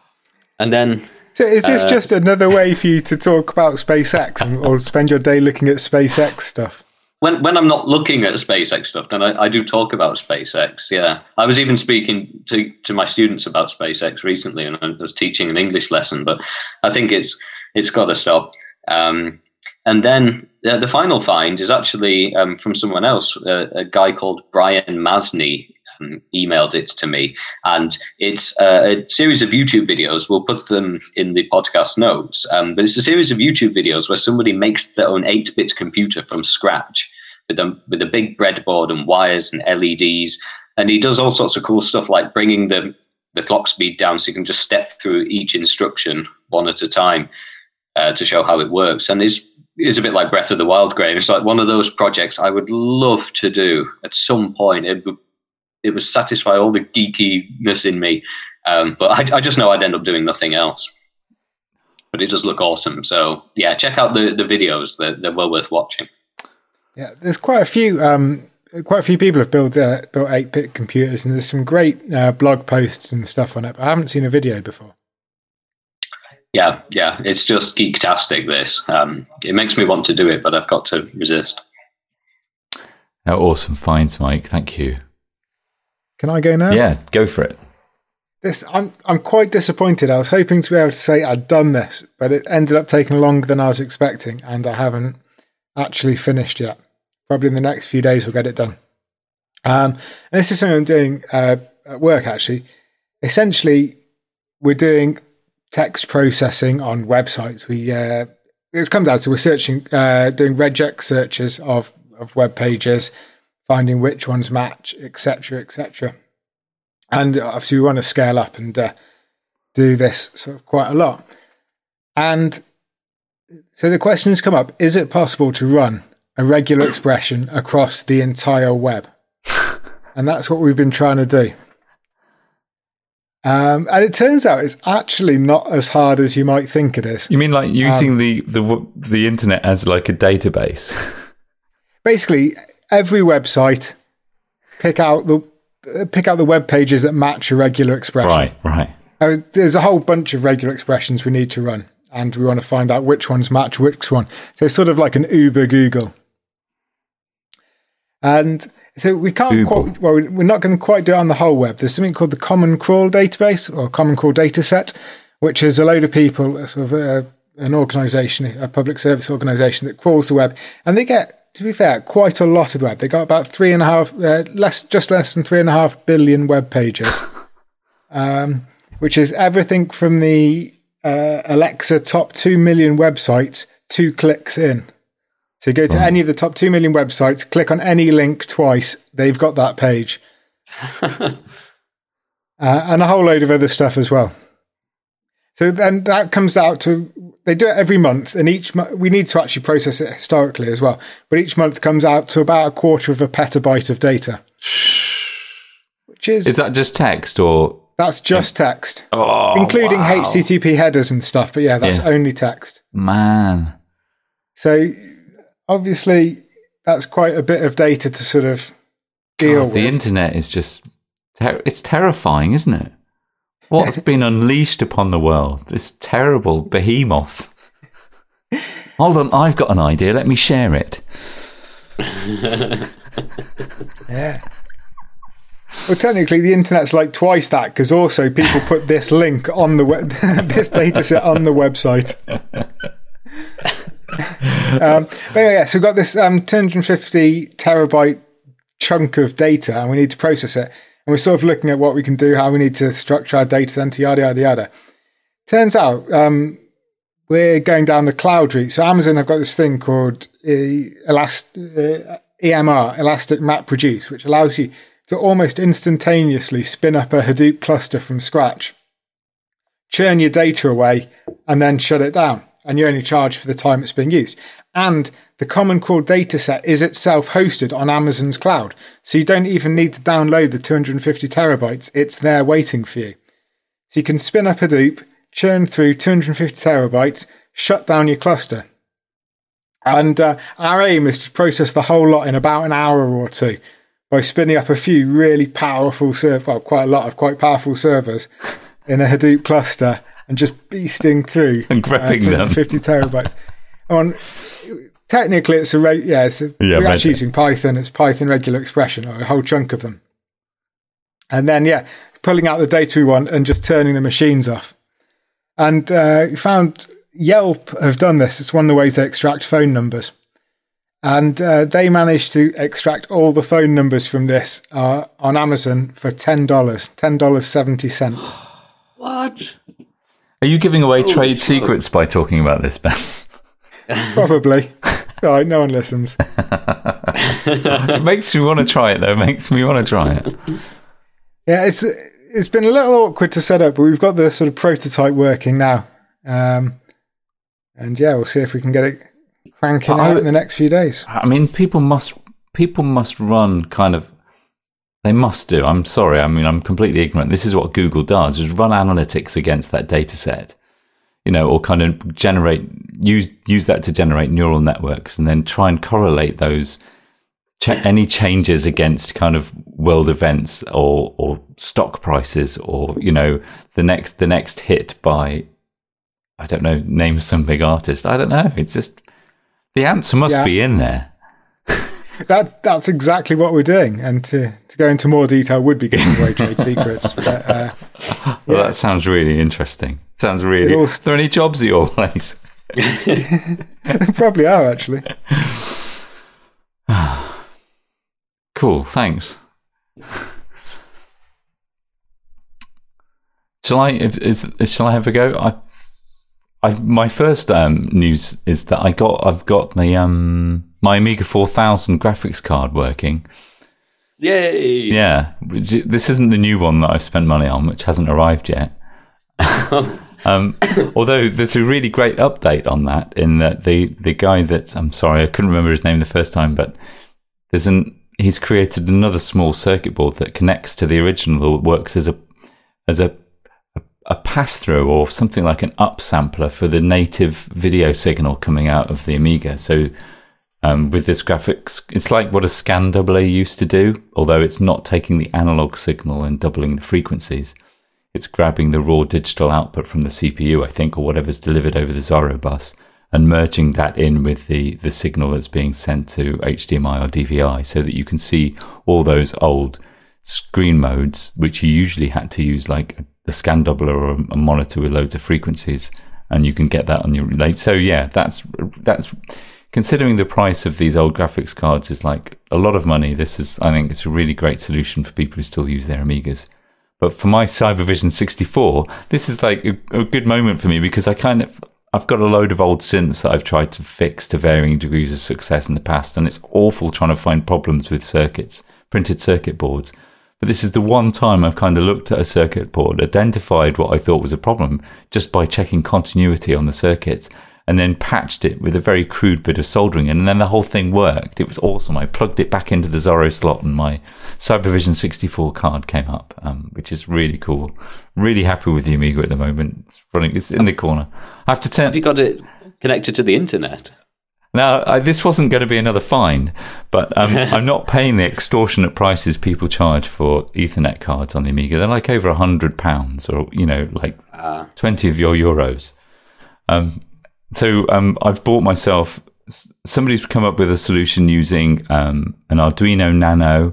Speaker 1: and then...
Speaker 2: So is this
Speaker 1: uh,
Speaker 2: just another way for you to talk about SpaceX and, or spend your day looking at SpaceX stuff?
Speaker 1: When when I'm not looking at SpaceX stuff, then I, I do talk about SpaceX, yeah. I was even speaking to, to my students about SpaceX recently, and I was teaching an English lesson, but I think it's it's got to stop. Um, and then uh, the final find is actually um, from someone else, uh, a guy called Brian Masney um, emailed it to me. And it's uh, a series of YouTube videos. We'll put them in the podcast notes. Um, but it's a series of YouTube videos where somebody makes their own eight-bit computer from scratch with a, with a big breadboard and wires and L E Ds. And he does all sorts of cool stuff like bringing the, the clock speed down so you can just step through each instruction one at a time. Uh, to show how it works. And it's, it's a bit like Breath of the Wild, Graham. It's like one of those projects I would love to do at some point. It would, it would satisfy all the geekiness in me. Um, but I, I just know I'd end up doing nothing else. But it does look awesome. So, yeah, check out the, the videos. They're, they're well worth watching.
Speaker 2: Yeah, there's quite a few... Um, quite a few people have built uh, built eight-bit computers, and there's some great uh, blog posts and stuff on it. But I haven't seen a video before.
Speaker 1: Yeah, yeah, it's just geektastic, this. Um, it makes me want to do it, but I've got to resist.
Speaker 3: Oh, awesome finds, Mike. Thank you.
Speaker 2: Can I go now?
Speaker 3: Yeah, go for it.
Speaker 2: this I'm I'm quite disappointed. I was hoping to be able to say I'd done this, but it ended up taking longer than I was expecting, and I haven't actually finished yet. Probably in the next few days we'll get it done. Um, and this is something I'm doing uh, at work, actually. Essentially, we're doing text processing on websites. We uh, it comes out to we're searching, uh, doing regex searches of of web pages, finding which ones match, et cetera, et cetera. And obviously, we want to scale up and uh, do this sort of quite a lot. And so the questions come up: is it possible to run a regular expression across the entire web? And that's what we've been trying to do. Um, and it turns out it's actually not as hard as you might think it is.
Speaker 3: You mean like using
Speaker 2: um,
Speaker 3: the, the the internet as like a database?
Speaker 2: Basically, every website pick out the uh, pick out the web pages that match a regular expression.
Speaker 3: Right, right.
Speaker 2: Uh, there's a whole bunch of regular expressions we need to run, and we want to find out which ones match which one. So it's sort of like an Uber Google. And so we can't quite, well, we're not going to quite do it on the whole web. There's something called the Common Crawl database or Common Crawl dataset, which is a load of people, sort of a, an organisation, a public service organisation that crawls the web, and they get, to be fair, quite a lot of the web. They got about three and a half, uh, less, just less than three and a half billion web pages, um, which is everything from the uh, Alexa top two million websites two clicks in. So you go to right. any of the top two million websites, click on any link twice, they've got that page. uh, and a whole load of other stuff as well. So then that comes out to, they do it every month, and each mo- we need to actually process it historically as well. But each month comes out to about a quarter of a petabyte of data. Which is...
Speaker 3: Is that just text or...
Speaker 2: That's just text.
Speaker 3: Oh,
Speaker 2: including
Speaker 3: wow.
Speaker 2: H T T P headers and stuff. But yeah, that's yeah. only text.
Speaker 3: Man.
Speaker 2: So... Obviously, that's quite a bit of data to sort of deal
Speaker 3: God,
Speaker 2: with.
Speaker 3: The internet is just, ter- it's terrifying, isn't it? What's been unleashed upon the world? This terrible behemoth. Hold on, I've got an idea. Let me share it.
Speaker 2: Yeah. Well, technically, the internet's like twice that, because also people put this link on the web, this data set on the website. um, but anyway, yeah, so we've got this um, two hundred fifty terabyte chunk of data, and we need to process it. And we're sort of looking at what we can do, how we need to structure our data center, yada, yada, yada. Turns out um, we're going down the cloud route. So Amazon have got this thing called uh, Elast- uh, E M R, Elastic Map Reduce, which allows you to almost instantaneously spin up a Hadoop cluster from scratch, churn your data away, and then shut it down. And you only charge for the time it's being used. And the Common Crawl dataset is itself hosted on Amazon's cloud. So you don't even need to download the two hundred fifty terabytes. It's there waiting for you. So you can spin up Hadoop, churn through two hundred fifty terabytes, shut down your cluster. And uh, our aim is to process the whole lot in about an hour or two by spinning up a few really powerful, serv- well, quite a lot of quite powerful servers in a Hadoop cluster, and just beasting through
Speaker 3: and gripping
Speaker 2: uh,
Speaker 3: them
Speaker 2: fifty terabytes. On technically, it's a re- yeah, it's a,
Speaker 3: yeah,
Speaker 2: we're actually using Python. It's Python regular expression, or a whole chunk of them, and then yeah, pulling out the data we want and just turning the machines off. And uh, we found Yelp have done this. It's one of the ways they extract phone numbers, and uh, they managed to extract all the phone numbers from this uh, on Amazon for ten dollars, ten dollars seventy cents.
Speaker 1: What?
Speaker 3: Are you giving away
Speaker 1: oh,
Speaker 3: trade secrets by talking about this, Ben?
Speaker 2: Probably. Sorry, no one listens.
Speaker 3: It makes me want to try it, though. It makes me want to try it.
Speaker 2: Yeah, it's it's been a little awkward to set up, but we've got the sort of prototype working now. Um, and yeah, we'll see if we can get it cranking I, out in the next few days.
Speaker 3: I mean, people must people must run kind of... They must do. I'm sorry. I mean, I'm completely ignorant. This is what Google does, is run analytics against that data set, you know, or kind of generate, use use that to generate neural networks, and then try and correlate those, ch- any changes against kind of world events or or stock prices, or, you know, the next the next hit by, I don't know, name some big artist. I don't know. It's just, the answer must
Speaker 2: yeah.
Speaker 3: be in there.
Speaker 2: that that's exactly what we're doing. And to, to go into more detail would be giving away trade secrets. But, uh,
Speaker 3: well,
Speaker 2: yeah.
Speaker 3: that sounds really interesting. Sounds really.
Speaker 2: all...
Speaker 3: Are there any jobs at your place?
Speaker 2: There probably are, actually.
Speaker 3: Cool. Thanks. Shall I? Is, is shall I have a go? I. I, my first um, news is that I got I've got the um, my Amiga four thousand graphics card working.
Speaker 1: Yay!
Speaker 3: Yeah, this isn't the new one that I've spent money on, which hasn't arrived yet. um, although there's a really great update on that, in that the the guy that I'm sorry I couldn't remember his name the first time, but there's an he's created another small circuit board that connects to the original, that works as a as a a pass-through or something like an upsampler for the native video signal coming out of the Amiga. So um, with this graphics, it's like what a scan double A used to do, although it's not taking the analog signal and doubling the frequencies. It's grabbing the raw digital output from the C P U, I think, or whatever's delivered over the Zorro bus, and merging that in with the, the signal that's being sent to H D M I or D V I, so that you can see all those old screen modes, which you usually had to use like a scan doubler or a monitor with loads of frequencies, and you can get that on your late. So yeah, that's that's considering the price of these old graphics cards is like a lot of money. This is, I think, it's a really great solution for people who still use their Amigas. But for my Cybervision sixty-four, this is like a, a good moment for me, because I kind of I've got a load of old synths that I've tried to fix to varying degrees of success in the past, and it's awful trying to find problems with circuits, printed circuit boards. But this is the one time I've kind of looked at a circuit board, identified what I thought was a problem just by checking continuity on the circuits, and then patched it with a very crude bit of soldering, and then the whole thing worked. It was awesome. I plugged it back into the Zorro slot, and my Cybervision sixty-four card came up, um, which is really cool. Really happy with the Amiga at the moment. It's running. It's in the corner. I have to turn.
Speaker 1: Have you got it connected to the internet?
Speaker 3: Now, I, this wasn't going to be another find, but um, I'm not paying the extortionate prices people charge for Ethernet cards on the Amiga. They're like over a hundred pounds, or you know, like uh. twenty of your euros. Um, so um, I've bought myself. Somebody's come up with a solution using um, an Arduino Nano,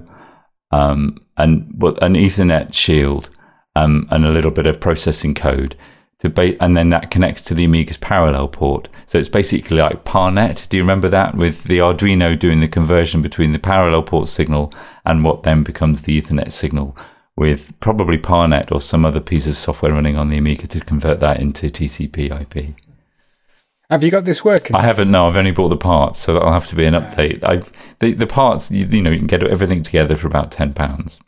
Speaker 3: um, and what an Ethernet shield, um, and a little bit of processing code. To ba- and then that connects to the Amiga's parallel port. So it's basically like PARNet. Do you remember that? With the Arduino doing the conversion between the parallel port signal and what then becomes the Ethernet signal, with probably PARNet or some other piece of software running on the Amiga to convert that into T C P I P.
Speaker 2: Have you got this working?
Speaker 3: I haven't, no. I've only bought the parts, so that'll have to be an update. I the, the parts, you, you know, you can get everything together for about ten pounds.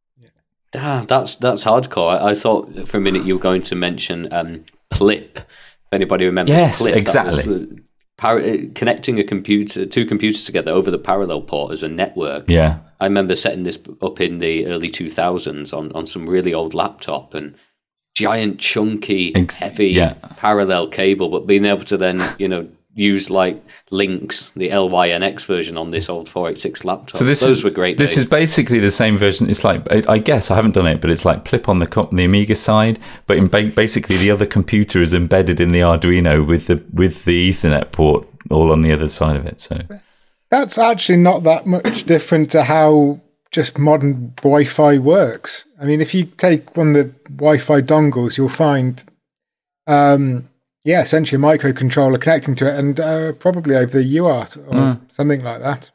Speaker 1: Ah, that's that's hardcore. I, I thought for a minute you were going to mention um, Plip. If anybody remembers
Speaker 3: yes,
Speaker 1: Plip,
Speaker 3: exactly.
Speaker 1: That was the par- connecting a computer, two computers together over the parallel port as a network.
Speaker 3: Yeah,
Speaker 1: I remember setting this up in the early two thousands on, on some really old laptop, and giant, chunky, Ex- heavy
Speaker 3: yeah.
Speaker 1: parallel cable, but being able to then, you know, use like Lynx, the L Y N X version on this old four eighty-six laptop.
Speaker 3: So this
Speaker 1: Those
Speaker 3: is,
Speaker 1: were great
Speaker 3: This
Speaker 1: days.
Speaker 3: is basically the same version. It's like, I guess I haven't done it, but it's like Plip on the co- the Amiga side, but in ba- basically the other computer is embedded in the Arduino with the with the Ethernet port all on the other side of it. So
Speaker 2: that's actually not that much different to how just modern Wi-Fi works. I mean, if you take one of the Wi-Fi dongles, you'll find, um, yeah, essentially a microcontroller connecting to it, and uh, probably over the U A R T or mm. something like that.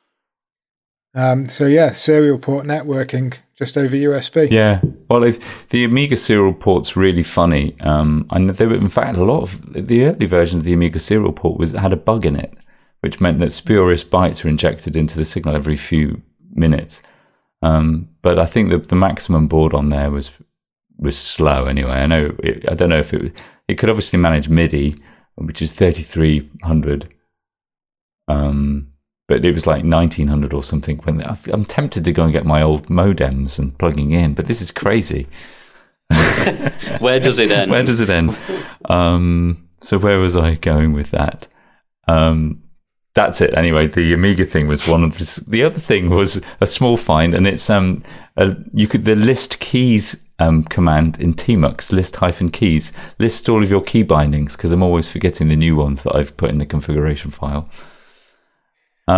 Speaker 2: Um, so yeah, serial port networking just over U S B.
Speaker 3: Yeah, well, if the Amiga serial port's really funny, um, and there were, in fact, a lot of the early versions of the Amiga serial port was had a bug in it, which meant that spurious bytes were injected into the signal every few minutes. Um, but I think that the maximum board on there was was slow anyway. I know it, I don't know if it it could obviously manage MIDI, which is thirty-three hundred, um, but it was like nineteen hundred or something. When I'm tempted to go and get my old modems and plugging in, but this is crazy.
Speaker 1: Where does it end?
Speaker 3: Where does it end? Um, so where was I going with that? Um, That's it. Anyway, the Amiga thing was one of the, the other thing was a small find, and it's um a, you could the list keys um command in Tmux, list hyphen keys, list all of your key bindings, because I'm always forgetting the new ones that I've put in the configuration file. Um,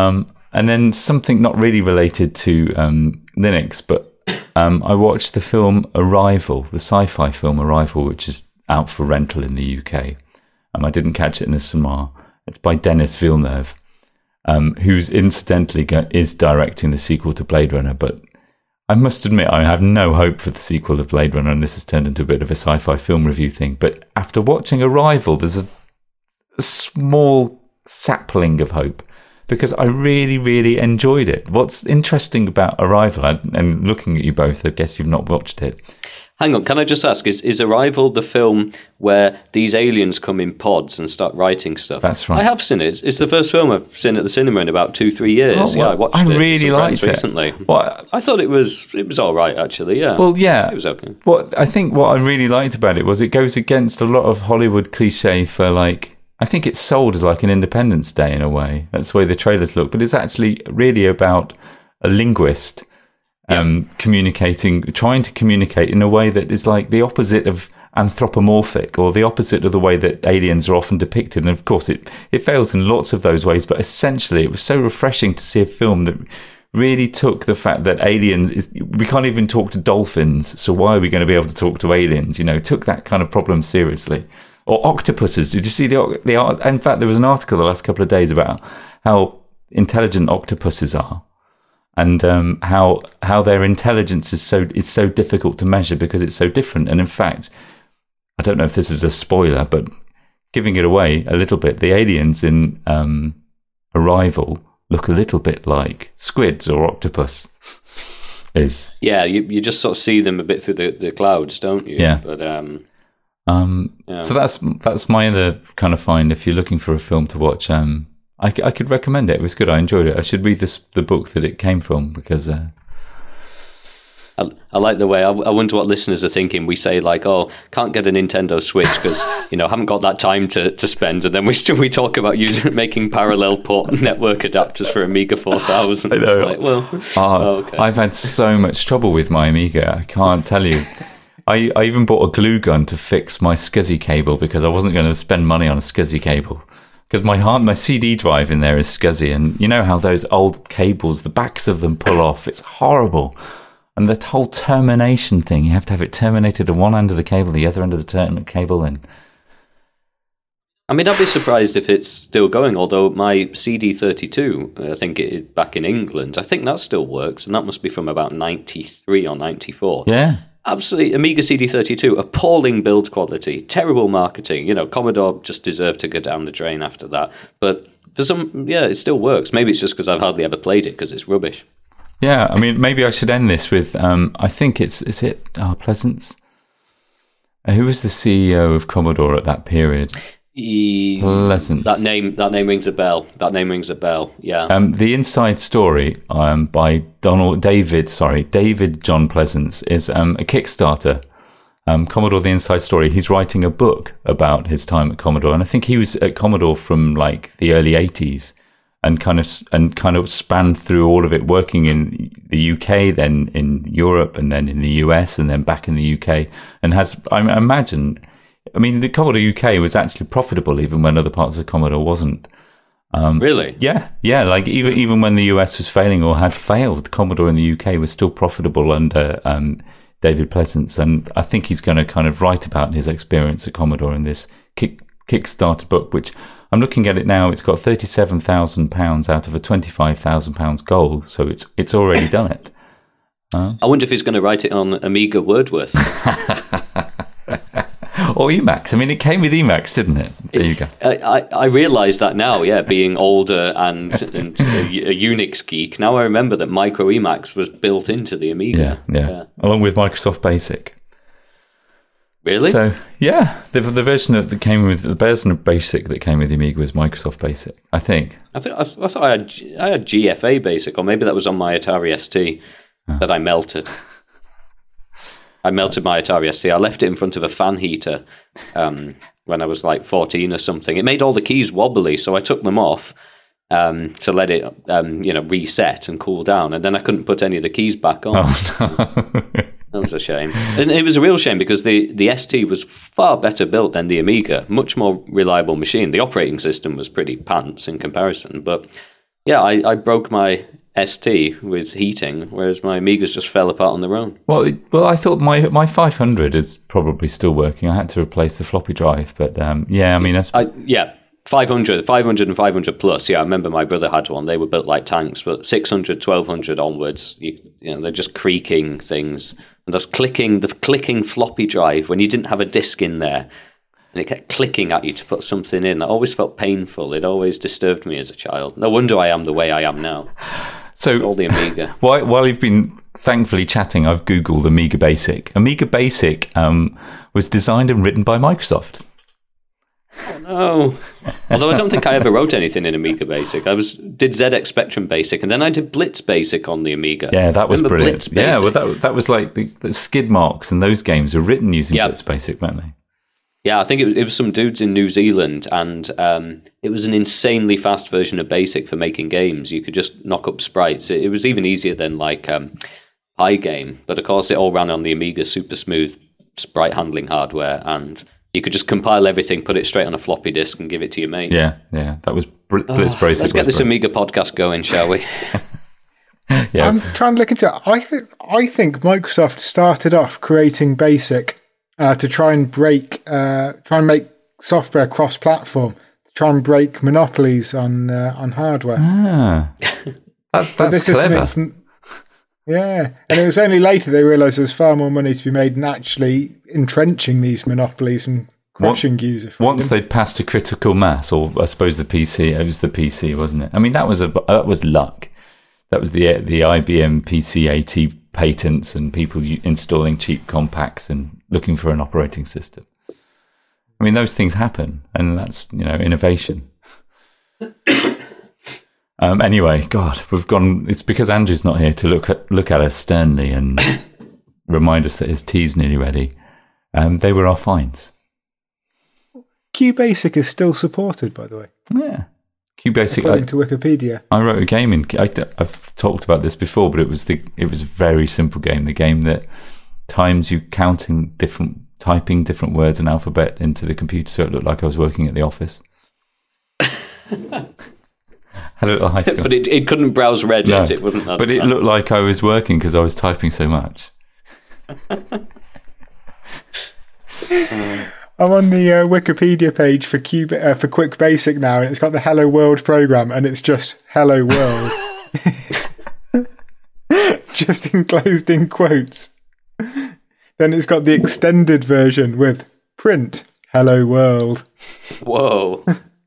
Speaker 3: and then something not really related to um, Linux, but um, I watched the film Arrival, the sci-fi film Arrival, which is out for rental in the U K. Um, I didn't catch it in the cinema. It's by Denis Villeneuve, um, who's incidentally go- is directing the sequel to Blade Runner, but I must admit I have no hope for the sequel of Blade Runner, and this has turned into a bit of a sci-fi film review thing. But after watching Arrival, there's a, a small sapling of hope, because I really, really enjoyed it. What's interesting about Arrival, and looking at you both, I guess you've not watched it.
Speaker 1: Hang on, can I just ask, is, is Arrival the film where these aliens come in pods and start writing stuff?
Speaker 3: That's right.
Speaker 1: I have seen it. It's the first film I've seen at the cinema in about two, three years.
Speaker 3: Oh, well,
Speaker 1: yeah, I watched
Speaker 3: I
Speaker 1: it.
Speaker 3: really liked it
Speaker 1: recently.
Speaker 3: Well,
Speaker 1: I thought it was it was all right, actually, yeah.
Speaker 3: Well, yeah.
Speaker 1: It was okay.
Speaker 3: What I think what I really liked about it was it goes against a lot of Hollywood cliche for, like, I think it's sold as like an Independence Day in a way. That's the way the trailers look. But it's actually really about a linguist um, yeah. communicating, trying to communicate in a way that is like the opposite of anthropomorphic, or the opposite of the way that aliens are often depicted. And of course, it, it fails in lots of those ways. But essentially, it was so refreshing to see a film that really took the fact that aliens, is, we can't even talk to dolphins. So why are we going to be able to talk to aliens? You know, took that kind of problem seriously. Or octopuses. Did you see the, the? In fact, there was an article the last couple of days about how intelligent octopuses are, and um, how how their intelligence is so is so difficult to measure because it's so different. And in fact, I don't know if this is a spoiler, but giving it away a little bit, the aliens in um, Arrival look a little bit like squids or octopus. Is
Speaker 1: yeah, you you just sort of see them a bit through the, the clouds, don't you?
Speaker 3: Yeah,
Speaker 1: but um.
Speaker 3: Um, yeah. So that's that's my other kind of find. If you're looking for a film to watch, um, I, I could recommend it. It was good. I enjoyed it. I should read this the book that it came from, because uh,
Speaker 1: I, I like the way. I, I wonder what listeners are thinking. We say like, "Oh, can't get a Nintendo Switch because you know haven't got that time to, to spend," and then we still we talk about using making parallel port network adapters for Amiga four thousand.
Speaker 3: I know.
Speaker 1: It's like, well,
Speaker 3: uh,
Speaker 1: oh, okay.
Speaker 3: I've had so much trouble with my Amiga. I can't tell you. I, I even bought a glue gun to fix my SCSI cable because I wasn't going to spend money on a SCSI cable. Because my hard, my C D drive in there is SCSI, and you know how those old cables, the backs of them pull off. It's horrible. And that whole termination thing, you have to have it terminated at one end of the cable, the other end of the terminal cable, and
Speaker 1: I mean, I'd be surprised if it's still going, although my C D thirty-two, I think it is back in England, I think that still works, and that must be from about ninety-three or ninety-four.
Speaker 3: Yeah.
Speaker 1: Absolutely, Amiga C D thirty-two, appalling build quality, terrible marketing. You know, Commodore just deserved to go down the drain after that. But for some, yeah, it still works. Maybe it's just because I've hardly ever played it because it's rubbish.
Speaker 3: Yeah, I mean, maybe I should end this with, um, I think it's, is it oh, Pleasance? Uh, who was the C E O of Commodore at that period?
Speaker 1: E-
Speaker 3: Pleasance.
Speaker 1: That name, that name rings a bell. That name rings a bell. Yeah.
Speaker 3: Um, the Inside Story um, by Donald David, sorry, David John Pleasance is um, a Kickstarter. Um, Commodore: The Inside Story. He's writing a book about his time at Commodore, and I think he was at Commodore from like the early eighties, and kind of and kind of spanned through all of it, working in the U K, then in Europe, and then in the U S, and then back in the U K, and has, I imagine. I mean, the Commodore U K was actually profitable even when other parts of Commodore wasn't. Um,
Speaker 1: really?
Speaker 3: Yeah, yeah. Like even even when the U S was failing or had failed, Commodore in the U K was still profitable under um, David Pleasance, and I think he's going to kind of write about his experience at Commodore in this kick, Kickstarter book, which I'm looking at it now. It's got thirty-seven thousand pounds out of a twenty-five thousand pounds goal, so it's it's already done it. Uh,
Speaker 1: I wonder if he's going to write it on Amiga Wordworth.
Speaker 3: Or Emacs. I mean, it came with Emacs, didn't it? There you go.
Speaker 1: I, I realise that now, yeah, being older and, and a, a Unix geek. Now I remember that Micro Emacs was built into the Amiga.
Speaker 3: Yeah, yeah. yeah. Along with Microsoft Basic.
Speaker 1: Really?
Speaker 3: So, yeah, the, the version that came with, the version of Basic that came with the Amiga was Microsoft Basic, I think.
Speaker 1: I, th- I, th- I thought I had, I had G F A Basic, or maybe that was on my Atari S T oh. that I melted. I melted my Atari S T. I left it in front of a fan heater um, when I was like fourteen or something. It made all the keys wobbly, so I took them off um, to let it, um, you know, reset and cool down, and then I couldn't put any of the keys back on. Oh, no. That was a shame. And it was a real shame because the, the S T was far better built than the Amiga, much more reliable machine. The operating system was pretty pants in comparison, but Yeah, I, I broke my S T with heating, whereas my Amigas just fell apart on their own.
Speaker 3: Well, it, well, I thought my my five hundred is probably still working. I had to replace the floppy drive, but um, yeah, I mean, that's...
Speaker 1: I, yeah, five hundred, five hundred and five hundred plus. Yeah, I remember my brother had one. They were built like tanks, but six hundred, twelve hundred onwards, you, you know, they're just creaking things. And that's clicking, the clicking floppy drive when you didn't have a disc in there. And it kept clicking at you to put something in. That always felt painful. It always disturbed me as a child. No wonder I am the way I am now.
Speaker 3: So
Speaker 1: all the Amiga.
Speaker 3: While, while you've been thankfully chatting, I've Googled Amiga Basic. Amiga Basic um, was designed and written by Microsoft.
Speaker 1: Oh, no. Although I don't think I ever wrote anything in Amiga Basic. I was did Z X Spectrum Basic, and then I did Blitz Basic on the Amiga.
Speaker 3: Yeah, that was
Speaker 1: Remember
Speaker 3: brilliant. Yeah, well, that that was like the, the skid marks, and those games were written using yep. Blitz Basic, weren't they?
Speaker 1: Yeah, I think it was, it was some dudes in New Zealand, and um, it was an insanely fast version of BASIC for making games. You could just knock up sprites. It, it was even easier than like um, Pygame, but of course it all ran on the Amiga super smooth sprite handling hardware, and you could just compile everything, put it straight on a floppy disk, and give it to your mates.
Speaker 3: Yeah, yeah, that was Blitz Basic. Oh,
Speaker 1: let's get this Amiga podcast going, shall we?
Speaker 2: yeah. I'm trying to look into it. I think I think Microsoft started off creating BASIC. Uh, to try and break, uh, try and make software cross-platform, to try and break monopolies on uh, on hardware.
Speaker 3: Ah, that's that's clever. From,
Speaker 2: yeah, and it was only later they realised there was far more money to be made in actually entrenching these monopolies and crushing what, user freedom.
Speaker 3: Once they'd passed a critical mass, or I suppose the P C, it was the P C, wasn't it? I mean, that was a that was luck. That was the the I B M P C eighty patents and people installing cheap compacts and looking for an operating system. I mean, those things happen, and that's, you know, innovation. um, anyway, God, we've gone. It's because Andrew's not here to look at look at us sternly and remind us that his tea's nearly ready. Um, they were our finds.
Speaker 2: QBasic is still supported, by the way.
Speaker 3: Yeah. QBasic,
Speaker 2: according I, to Wikipedia.
Speaker 3: I wrote a game in. I, I've talked about this before, but it was the it was a very simple game. The game that times you counting different, typing different words and alphabet into the computer, so it looked like I was working at the office. Had a little high school,
Speaker 1: but it it couldn't browse Reddit. No, it wasn't that.
Speaker 3: But it looked like I was working because I was typing so much.
Speaker 2: uh. I'm on the uh, Wikipedia page for Q, uh, for Quick Basic now, and it's got the Hello World program, and it's just Hello World, just enclosed in quotes. Then it's got the extended version with print Hello World.
Speaker 1: Whoa.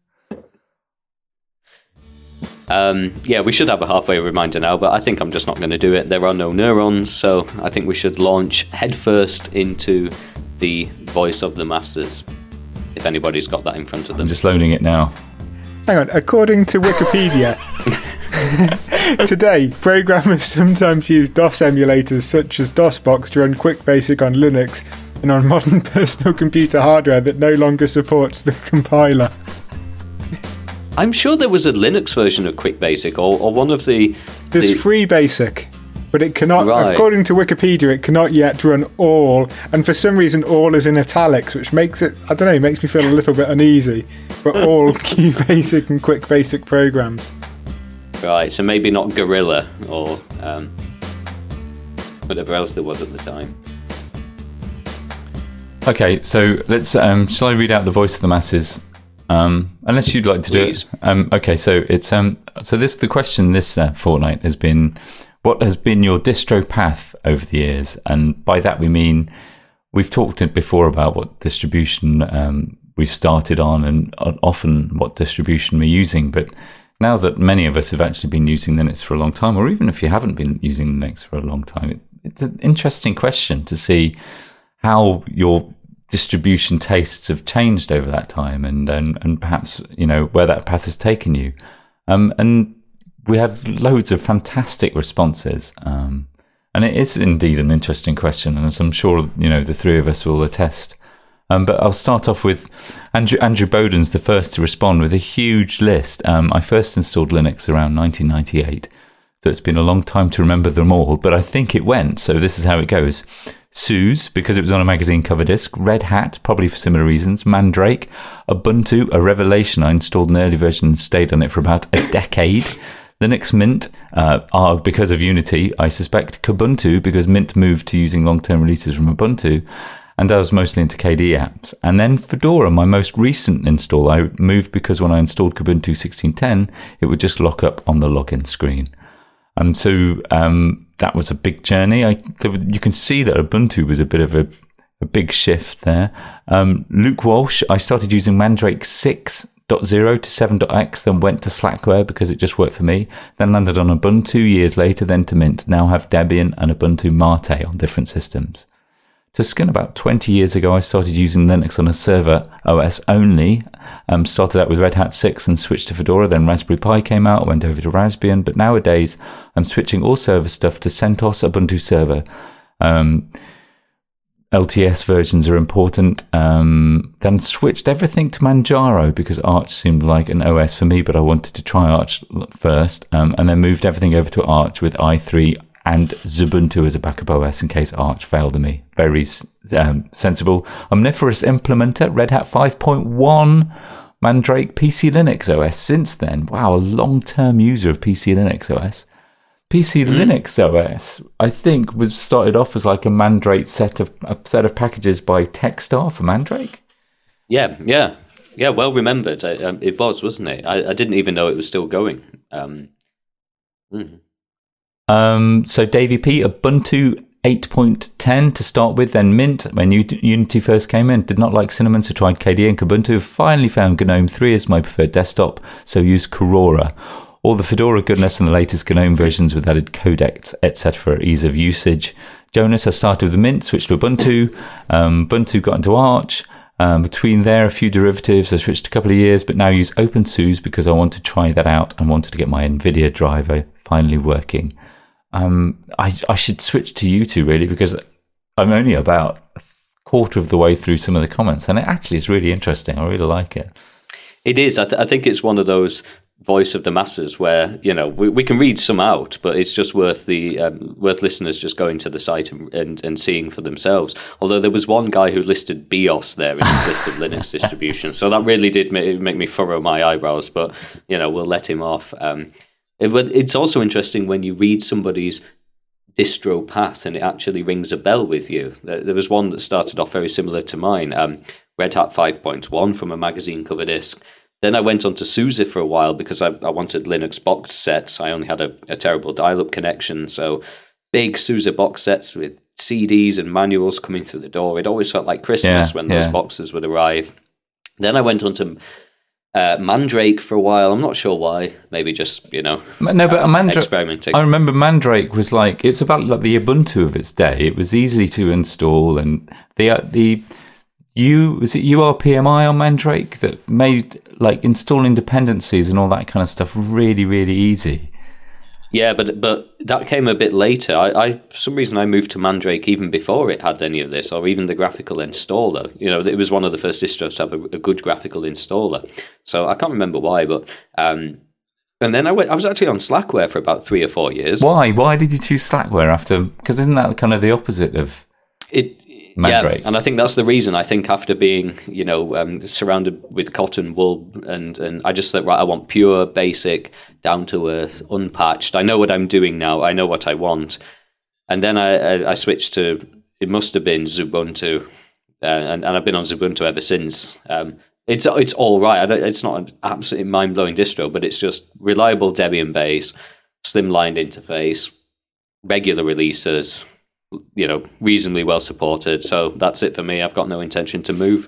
Speaker 1: um, yeah, we should have a halfway reminder now, but I think I'm just not going to do it. There are no neurons, so I think we should launch headfirst into the voice of the masses, if anybody's got that in front of them.
Speaker 3: I'm just loading it now.
Speaker 2: Hang on, according to Wikipedia, today, programmers sometimes use DOS emulators such as DOSBox to run Quick Basic on Linux and on modern personal computer hardware that no longer supports the compiler.
Speaker 1: I'm sure there was a Linux version of Quick Basic, or, or one of the...
Speaker 2: There's
Speaker 1: the...
Speaker 2: Free Basic. But it cannot,
Speaker 1: right.
Speaker 2: according to Wikipedia, it cannot yet run all. And for some reason, all is in italics, which makes it, I don't know, makes me feel a little bit uneasy. But all QBasic and Quick Basic programs.
Speaker 1: Right, so maybe not Gorilla or um, whatever else there was at the time.
Speaker 3: Okay, so let's, um, shall I read out the voice of the masses? Um, unless you'd like to
Speaker 1: Please.
Speaker 3: do it. Um, okay, so it's, um, so this, the question this uh, fortnight has been, what has been your distro path over the years? And by that we mean, we've talked before about what distribution um, we've started on and often what distribution we're using. But now that many of us have actually been using Linux for a long time, or even if you haven't been using Linux for a long time, it, it's an interesting question to see how your distribution tastes have changed over that time, and and, and perhaps, you know, where that path has taken you. Um, and we had loads of fantastic responses, um, and it is indeed an interesting question, and as I'm sure, you know, the three of us will attest. Um, but I'll start off with Andrew, Andrew Bowden's the first to respond with a huge list. Um, I first installed Linux around nineteen ninety-eight, so it's been a long time to remember them all, but I think it went, so this is how it goes. SUSE, because it was on a magazine cover disc. Red Hat, probably for similar reasons. Mandrake. Ubuntu, a revelation. I installed an early version and stayed on it for about a decade. Linux Mint uh, are because of Unity, I suspect. Kubuntu because Mint moved to using long-term releases from Ubuntu. And I was mostly into K D apps. And then Fedora, my most recent install, I moved because when I installed Kubuntu sixteen ten, it would just lock up on the login screen. And so um, that was a big journey. I, there, you can see that Ubuntu was a bit of a, a big shift there. Um, Luke Walsh, I started using Mandrake six point zero to seven point x, then went to Slackware because it just worked for me. Then landed on Ubuntu years later, then to Mint. Now have Debian and Ubuntu Mate on different systems. Tuscan, about twenty years ago, I started using Linux on a server O S only. Um, started out with Red Hat six and switched to Fedora. Then Raspberry Pi came out, went over to Raspbian. But nowadays, I'm switching all server stuff to CentOS Ubuntu Server. Um, L T S versions are important. Um, then switched everything to Manjaro because Arch seemed like an O S for me, but I wanted to try Arch first. Um, and then moved everything over to Arch with i three and Xubuntu as a backup O S in case Arch failed me. Very um, sensible. Omniferous implementer, Red Hat five point one, Mandrake, P C Linux O S. Since then, wow, a long-term user of P C Linux O S. P C mm. Linux O S, I think, was started off as like a Mandrake set of a set of packages by Techstar for Mandrake.
Speaker 1: Yeah, yeah, yeah. Well remembered. I, um, it was, wasn't it? I, I didn't even know it was still going. Um, mm.
Speaker 3: Um, so Davey P, Ubuntu eight point ten to start with, then Mint. When Unity first came in, did not like Cinnamon, so tried K D E and Kubuntu. Finally found GNOME three as my preferred desktop, so used Korora. All the Fedora goodness and the latest GNOME versions with added codecs, et cetera, ease of usage. Jonas, I started with the Mint, switched to Ubuntu. Um, Ubuntu got into Arch. Um, between there, a few derivatives. I switched a couple of years, but now use OpenSUSE because I want to try that out and wanted to get my NVIDIA driver finally working. Um, I, I should switch to you two, really, because I'm only about a quarter of the way through some of the comments, and it actually is really interesting. I really like it.
Speaker 1: It is. I, th- I think it's one of those voice of the masses where, you know, we, we can read some out, but it's just worth the um, worth listeners just going to the site and, and, and seeing for themselves. Although there was one guy who listed BIOS there in his list of Linux distributions, so that really did make, make me furrow my eyebrows, but, you know, we'll let him off. Um, it, it's also interesting when you read somebody's distro path and it actually rings a bell with you. There, there was one that started off very similar to mine, um, Red Hat five point one from a magazine cover disc. Then I went on to SUSE for a while because I, I wanted Linux box sets. I only had a, a terrible dial-up connection, so big SUSE box sets with C Ds and manuals coming through the door. It always felt like Christmas yeah, when those yeah. boxes would arrive. Then I went on to uh, Mandrake for a while. I'm not sure why. Maybe just, you know,
Speaker 3: no, but
Speaker 1: uh,
Speaker 3: Mandra-
Speaker 1: experimenting.
Speaker 3: I remember Mandrake was like, it's about like the Ubuntu of its day. It was easy to install, and the uh, the U was it U R P M I on Mandrake that made like installing dependencies and all that kind of stuff really, really easy.
Speaker 1: Yeah, but but that came a bit later. I, I for some reason I moved to Mandrake even before it had any of this, or even the graphical installer. You know, it was one of the first distros to have a, a good graphical installer. So I can't remember why, but um, and then I went. I was actually on Slackware for about three or four years.
Speaker 3: Why? Why did you choose Slackware after? Because isn't that kind of the opposite of
Speaker 1: it?
Speaker 3: Mandrake.
Speaker 1: Yeah, and I think that's the reason. I think after being, you know, um, surrounded with cotton wool, and, and I just thought, right, I want pure, basic, down to earth, unpatched. I know what I'm doing now. I know what I want. And then I, I, I switched to, it must have been Xubuntu, uh, and, and I've been on Xubuntu ever since. Um, it's it's all right. I don't, it's not an absolutely mind blowing distro, but it's just reliable Debian base, slimlined interface, regular releases. You know, reasonably well supported. So that's it for me. I've got no intention to move.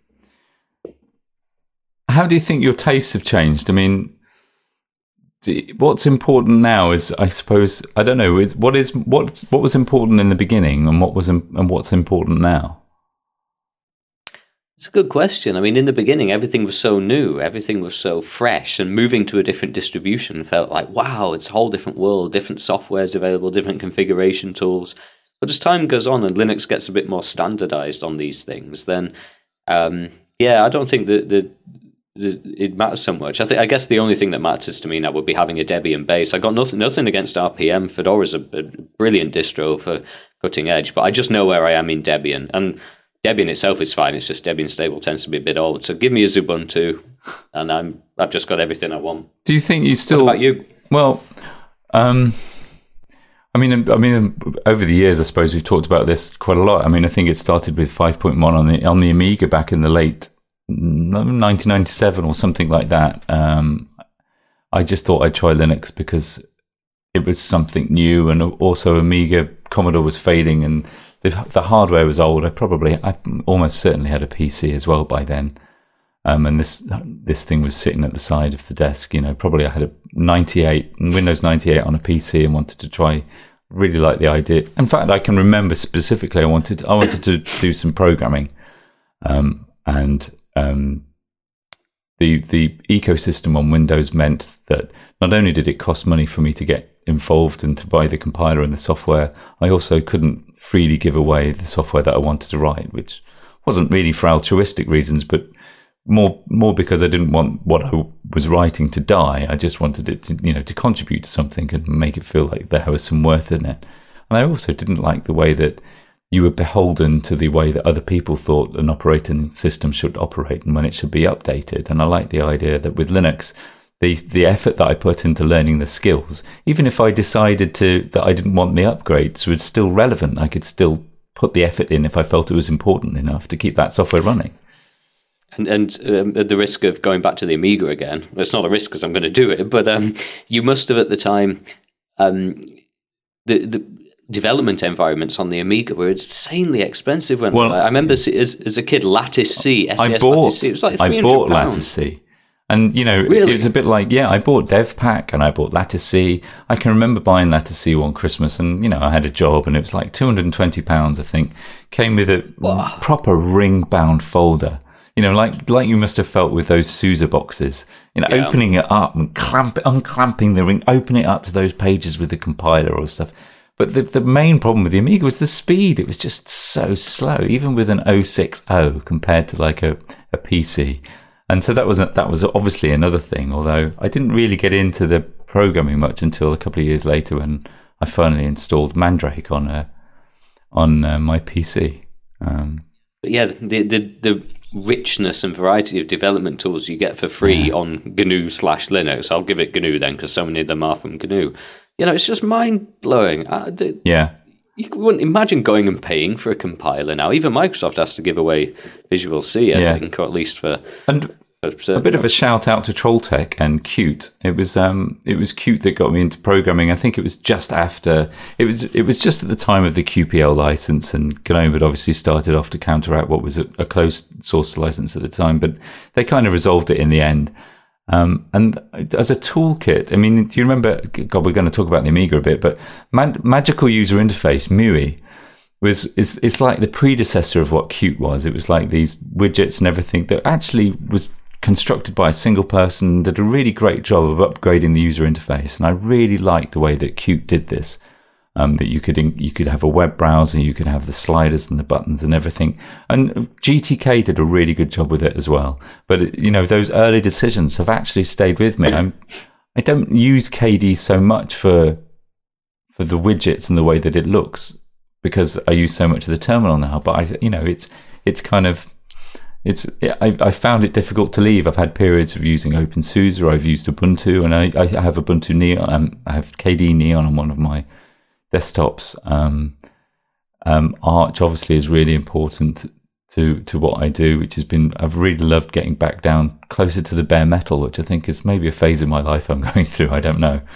Speaker 3: How do you think your tastes have changed? I mean, what's important now is, I suppose, I don't know, is what is what what was important in the beginning, and what was and what's important now?
Speaker 1: It's a good question. I mean, in the beginning, everything was so new, everything was so fresh, and moving to a different distribution felt like, wow, it's a whole different world, different softwares available, different configuration tools. But as time goes on and Linux gets a bit more standardized on these things, then, um, yeah, I don't think that the, the, it matters so much. I think I guess the only thing that matters to me now would be having a Debian base. I got nothing nothing against R P M. Fedora's a, a brilliant distro for cutting edge, but I just know where I am in Debian. And Debian itself is fine. It's just Debian stable tends to be a bit old. So give me a Xubuntu, and I'm I've just got everything I want.
Speaker 3: Do you think you still?
Speaker 1: What about you?
Speaker 3: Well, um, I mean, I mean, over the years, I suppose we've talked about this quite a lot. I mean, I think it started with five point one on the on the Amiga back in the late nineteen ninety-seven or something like that. Um, I just thought I'd try Linux because it was something new, and also Amiga Commodore was fading, and the, the hardware was old. I probably, I almost certainly had a P C as well by then. Um, and this this thing was sitting at the side of the desk. You know, probably I had a ninety-eight, Windows ninety-eight on a P C, and wanted to try. Really like the idea. In fact, I can remember specifically. I wanted I wanted to do some programming, um, and um, the the ecosystem on Windows meant that not only did it cost money for me to get involved and to buy the compiler and the software, I also couldn't freely give away the software that I wanted to write, which wasn't really for altruistic reasons, but more more because I didn't want what I was writing to die. I just wanted it to, you know, to contribute to something and make it feel like there was some worth in it. And I also didn't like the way that you were beholden to the way that other people thought an operating system should operate and when it should be updated. And I like the idea that with Linux, the the effort that I put into learning the skills, even if I decided to that I didn't want the upgrades, was still relevant. I could still put the effort in if I felt it was important enough to keep that software running.
Speaker 1: And, and um, at the risk of going back to the Amiga again, well, it's not a risk because I'm going to do it, but um, you must have at the time, um, the the development environments on the Amiga were insanely expensive. When well, I remember as, as a kid, Lattice C, S E S I bought, Lattice C, it was like three hundred pounds. I bought Lattice C.
Speaker 3: And, you know, really? It was a bit like, yeah, I bought DevPack and I bought Lattice C. I can remember buying Lattice C one Christmas and, you know, I had a job and it was like two hundred twenty pounds, I think. Came with a wow. proper ring-bound folder. You know, like like you must have felt with those SUSE boxes, you know, yeah. opening it up and clamp, unclamping the ring, opening it up to those pages with the compiler or stuff. But the the main problem with the Amiga was the speed. It was just so slow, even with an oh six oh compared to like a, a P C. And so that was that was obviously another thing. Although I didn't really get into the programming much until a couple of years later when I finally installed Mandrake on a on uh, my P C. Um,
Speaker 1: but yeah, the the the. richness and variety of development tools you get for free yeah. on G N U slash Linux. I'll give it G N U then because so many of them are from G N U. You know, it's just mind-blowing. Uh, the,
Speaker 3: yeah.
Speaker 1: You wouldn't imagine going and paying for a compiler now. Even Microsoft has to give away Visual C, I
Speaker 3: yeah.
Speaker 1: think, or at least for...
Speaker 3: And for a bit of a shout out to Trolltech and Qt. It was um, it was Qt that got me into programming. I think it was just after... It was it was just at the time of the Q P L license, and GNOME had obviously started off to counteract what was a, a closed source license at the time, but they kind of resolved it in the end. Um, and as a toolkit, I mean, do you remember... God, we're going to talk about the Amiga a bit, but Mag- Magical User Interface, M U I, was is it's like the predecessor of what Qt was. It was like these widgets and everything that actually was constructed by a single person, did a really great job of upgrading the user interface. And I really liked the way that Qt did this. Um, that you could you could have a web browser, you could have the sliders and the buttons and everything. And G T K did a really good job with it as well. But you know, those early decisions have actually stayed with me. I'm I don't use K D so much for for the widgets and the way that it looks, because I use so much of the terminal now. But I, you know, it's it's kind of It's I, I found it difficult to leave. I've had periods of using OpenSUSE, or I've used Ubuntu, and I, I have Ubuntu Neon. Um, I have K D Neon on one of my desktops. Um, um, Arch obviously is really important to to what I do, which has been I've really loved getting back down closer to the bare metal, which I think is maybe a phase in my life I'm going through. I don't know.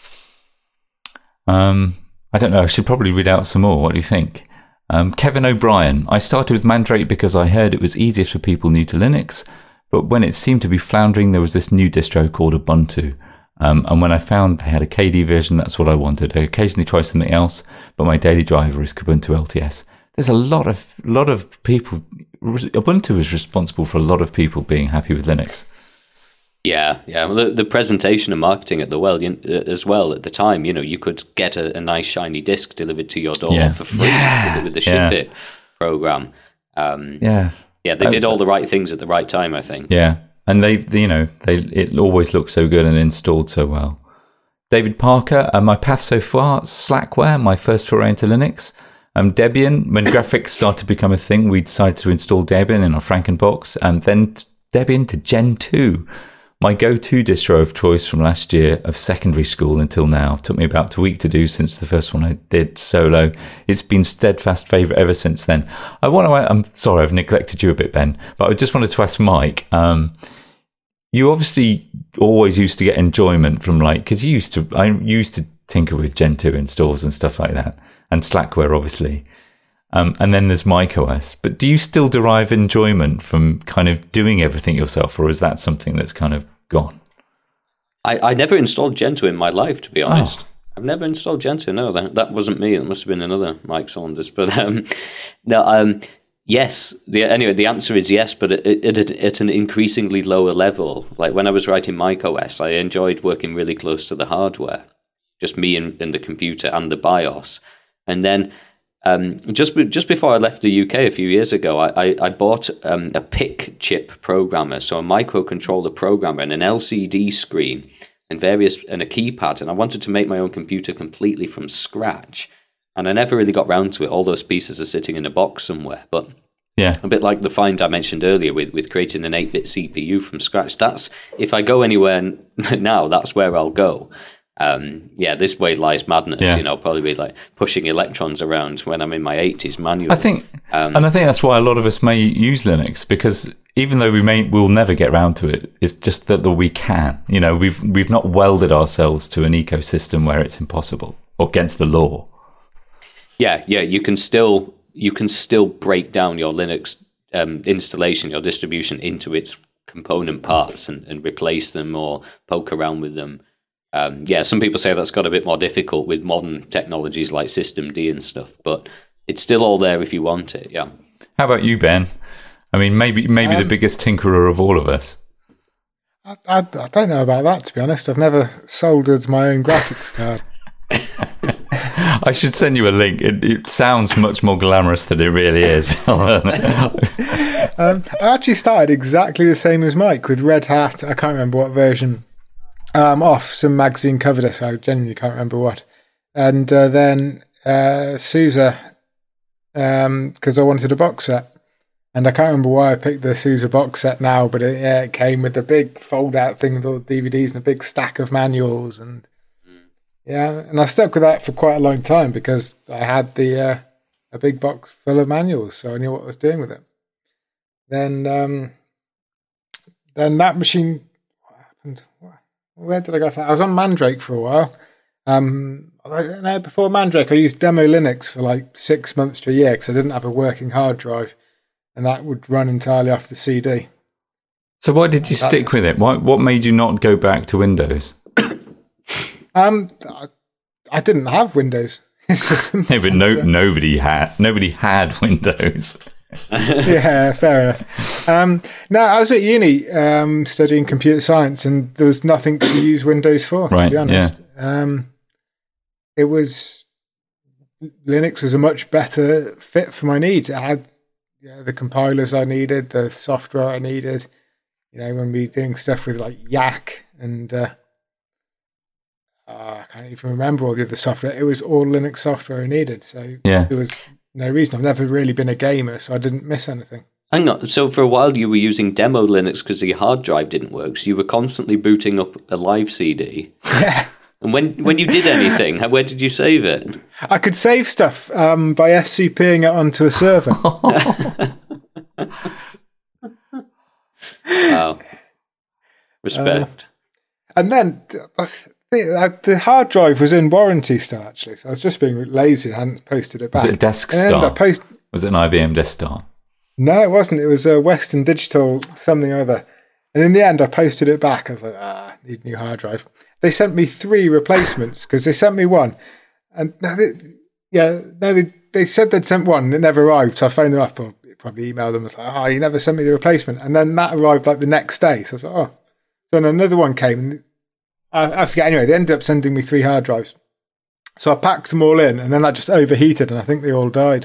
Speaker 3: Um, I don't know. I should probably read out some more. What do you think? Um, Kevin O'Brien. I started with Mandrake because I heard it was easiest for people new to Linux, but when it seemed to be floundering, there was this new distro called Ubuntu. Um, and when I found they had a K D version, that's what I wanted. I occasionally try something else, but my daily driver is Kubuntu L T S. There's a lot of lot of people. Ubuntu is responsible for a lot of people being happy with Linux.
Speaker 1: Yeah, yeah. Well, the, the presentation and marketing at the well you, uh, as well at the time, you know, you could get a, a nice shiny disc delivered to your door yeah. for free
Speaker 3: yeah.
Speaker 1: with the Ship
Speaker 3: yeah.
Speaker 1: It program. Um,
Speaker 3: yeah,
Speaker 1: yeah. They did all the right things at the right time, I think.
Speaker 3: Yeah, and they, they you know, they it always looked so good and installed so well. David Parker, uh, my path so far: Slackware, my first foray into Linux. Um, Debian, when graphics started to become a thing, we decided to install Debian in our Frankenbox, and then Debian to Gen two. my go-to distro of choice from last year of secondary school until now. Took me about a week to do since the first one I did solo. It's been steadfast favourite ever since then. I want to. I'm sorry, I've neglected you a bit, Ben, but I just wanted to ask Mike. Um, you obviously always used to get enjoyment from like because you used to. I used to tinker with Gentoo installs and stuff like that, and Slackware, obviously. Um, and then there's macOS. But do you still derive enjoyment from kind of doing everything yourself, or is that something that's kind of gone?
Speaker 1: I, I never installed Gentoo in my life, to be honest.
Speaker 3: Oh.
Speaker 1: I've never installed Gentoo. No, that that wasn't me. It must have been another Mike Saunders. But um, no, um, yes. The, anyway, the answer is yes, but it, it, it, at an increasingly lower level. Like when I was writing macOS, I enjoyed working really close to the hardware, just me and, and the computer and the BIOS, and then. Um, just just before I left the U K a few years ago, I, I, I bought um, a P I C chip programmer, so a microcontroller programmer and an L C D screen and various and a keypad, and I wanted to make my own computer completely from scratch. And I never really got round to it. All those pieces are sitting in a box somewhere. But
Speaker 3: yeah,
Speaker 1: a bit like the find I mentioned earlier with, with creating an eight-bit C P U from scratch. That's if I go anywhere now, that's where I'll go. Um, yeah, this way lies madness.
Speaker 3: Yeah.
Speaker 1: You know, probably be like pushing electrons around when I'm in my eighties manually.
Speaker 3: I think, um, and I think that's why a lot of us may use Linux, because even though we may, we'll never get around to it, it's just that, that we can. You know, we've we've not welded ourselves to an ecosystem where it's impossible or against the law.
Speaker 1: Yeah, yeah, you can still you can still break down your Linux um, installation, your distribution into its component parts and, and replace them or poke around with them. Um, yeah, some people say that's got a bit more difficult with modern technologies like Systemd and stuff, but it's still all there if you want it, yeah.
Speaker 3: How about you, Ben? I mean, maybe maybe um, the biggest tinkerer of all of us.
Speaker 2: I, I, I don't know about that, to be honest. I've never soldered my own graphics card.
Speaker 3: I should send you a link. It, it sounds much more glamorous than it really is.
Speaker 2: um, I actually started exactly the same as Mike with Red Hat. I can't remember what version. Um, off some magazine cover disc. I genuinely can't remember what. And uh, then uh, SUSE, because um, I wanted a box set. And I can't remember why I picked the SUSE box set now, but it, yeah, it came with the big fold-out thing with all the D V Ds and a big stack of manuals. And yeah, and I stuck with that for quite a long time because I had the uh, a big box full of manuals, so I knew what I was doing with it. Then, um, then that machine, what happened? What? Where did I go? I was on Mandrake for a while. Um, no, before Mandrake, I used Demo Linux for like six months to a year because I didn't have a working hard drive, and that would run entirely off the C D.
Speaker 3: So why did you That's, stick with it? Why, what made you not go back to Windows?
Speaker 2: um, I, I didn't have Windows.
Speaker 3: No, but no, nobody had. Nobody had Windows.
Speaker 2: Yeah, fair enough. Um, no, I was at uni um, studying computer science, and there was nothing to use Windows for.
Speaker 3: Right,
Speaker 2: to be honest,
Speaker 3: yeah.
Speaker 2: um, it was Linux was a much better fit for my needs. It had yeah, the compilers I needed, the software I needed. You know, when we were doing stuff with like Yak and uh, uh, I can't even remember all the other software. It was all Linux software I needed. So
Speaker 3: yeah.
Speaker 2: there was no reason. I've never really been a gamer, so I didn't miss anything.
Speaker 1: Hang on. So for a while you were using Demo Linux because your hard drive didn't work. So you were constantly booting up a live C D.
Speaker 2: Yeah.
Speaker 1: And when, when you did anything, where did you save it?
Speaker 2: I could save stuff um, by S C Ping it onto a server.
Speaker 1: Wow. Respect.
Speaker 2: Uh, and then the, the hard drive was in warranty still, actually. So I was just being lazy and hadn't posted it back.
Speaker 3: Was it a Deskstar?
Speaker 2: Post-
Speaker 3: was it an I B M Deskstar?
Speaker 2: No, it wasn't. It was a Western Digital something or other. And in the end, I posted it back. I was like, ah, I need a new hard drive. They sent me three replacements because they sent me one. And they, yeah, no, they, they said they'd sent one and it never arrived. So I phoned them up or probably emailed them. I was like, oh, you never sent me the replacement. And then that arrived like the next day. So I was like, oh. Then another one came. And I, I forget. Anyway, they ended up sending me three hard drives. So I packed them all in and then that just overheated and I think they all died.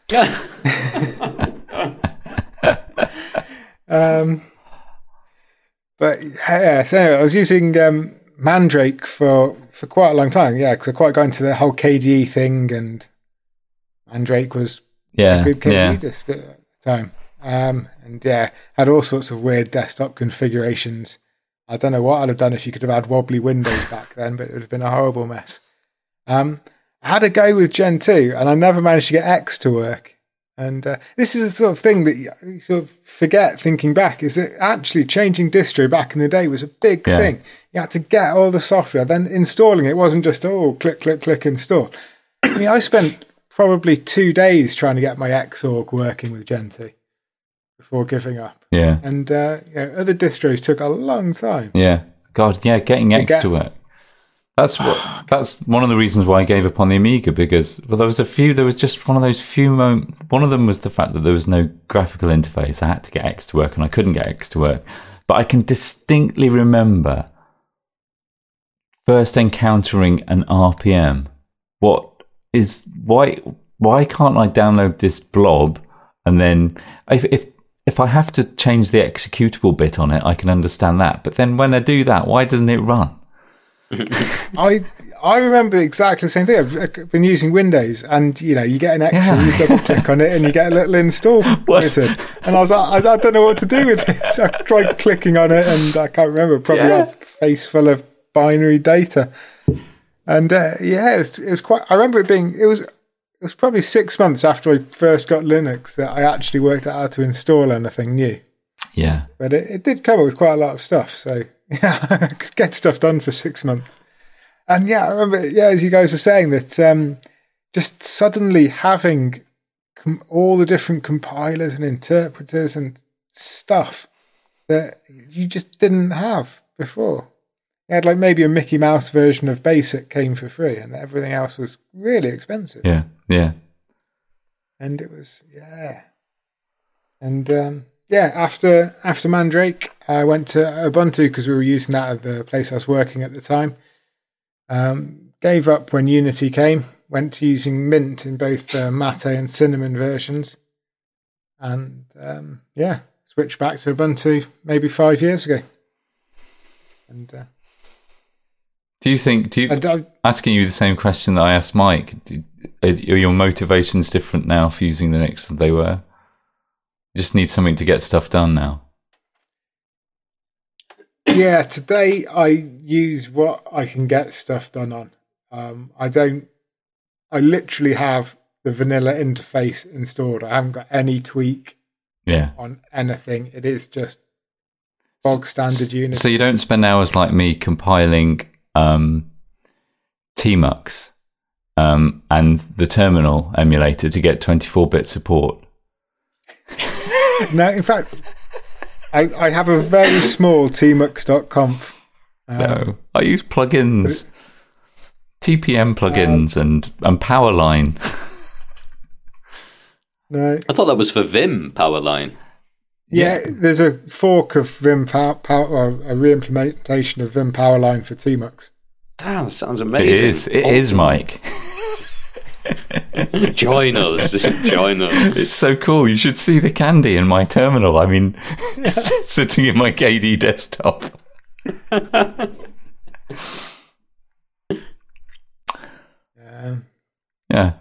Speaker 2: um, but yeah, so anyway, I was using um, Mandrake for, for quite a long time. Yeah, because I quite got into the whole K D E thing and Mandrake was
Speaker 3: yeah,
Speaker 2: a good K D E
Speaker 3: yeah.
Speaker 2: disk at the time. Um, and yeah, had all sorts of weird desktop configurations. I don't know what I'd have done if you could have had wobbly windows back then, but it would have been a horrible mess. Um, I had a go with Gen two, and I never managed to get X to work. And uh, this is the sort of thing that you sort of forget thinking back, is that actually changing distro back in the day was a big yeah. thing. You had to get all the software, then installing it wasn't just, oh, click, click, click, install. I mean, I spent probably two days trying to get my Xorg working with Gen two before giving up.
Speaker 3: Yeah.
Speaker 2: And uh, you know, other distros took a long time.
Speaker 3: Yeah. God, yeah, getting X get- to work. That's what. That's one of the reasons why I gave up on the Amiga, because well, there was a few. There was just one of those few moments. One of them was the fact that there was no graphical interface. I had to get X to work, and I couldn't get X to work. But I can distinctly remember first encountering an R P M. What is why? Why can't I download this blob and then if if if I have to change the executable bit on it, I can understand that. But then when I do that, why doesn't it run?
Speaker 2: I I remember exactly the same thing. I've been using Windows, and you know, you get an X, yeah. and you double click on it, and you get a little install wizard. And I was like, I, I don't know what to do with this. I tried clicking on it, and I can't remember. Probably yeah. a face full of binary data. And uh, yeah, it was, it was quite. I remember it being. It was. It was probably six months after I first got Linux that I actually worked out how to install anything new.
Speaker 3: Yeah,
Speaker 2: but it, it did come up with quite a lot of stuff. So. Yeah, I could get stuff done for six months. And yeah, I remember, yeah, as you guys were saying, that um, just suddenly having com- all the different compilers and interpreters and stuff that you just didn't have before. You had like maybe a Mickey Mouse version of BASIC came for free, and everything else was really expensive.
Speaker 3: Yeah, yeah.
Speaker 2: And it was, yeah. And um, yeah, after after Mandrake, I went to Ubuntu because we were using that at the place I was working at the time. Um, gave up when Unity came. Went to using Mint in both uh, Mate and Cinnamon versions. And um, yeah, switched back to Ubuntu maybe five years ago. And uh,
Speaker 3: do you think, do you, I, I, asking you the same question that I asked Mike, do, are your motivations different now for using Linux than they were? You just need something to get stuff done now.
Speaker 2: Yeah, today I use what I can get stuff done on. Um, I don't, I literally have the vanilla interface installed. I haven't got any tweak
Speaker 3: yeah.
Speaker 2: on anything. It is just bog standard Unity.
Speaker 3: So you don't spend hours like me compiling um, Tmux um, and the terminal emulator to get twenty-four bit support.
Speaker 2: No, in fact, I, I have a very small tmux dot conf. Um,
Speaker 3: no, I use plugins, T P M plugins, um, and and Powerline.
Speaker 2: No,
Speaker 1: I thought that was for Vim Powerline.
Speaker 2: Yeah, yeah. There's a fork of Vim Power, power or a re-implementation of Vim Powerline for Tmux.
Speaker 1: Damn, sounds amazing.
Speaker 3: It is. It awesome. is, Mike.
Speaker 1: Join us. Join us.
Speaker 3: It's so cool. You should see the candy in my terminal. I mean, yeah. sitting in my K D desktop.
Speaker 2: um,
Speaker 3: yeah.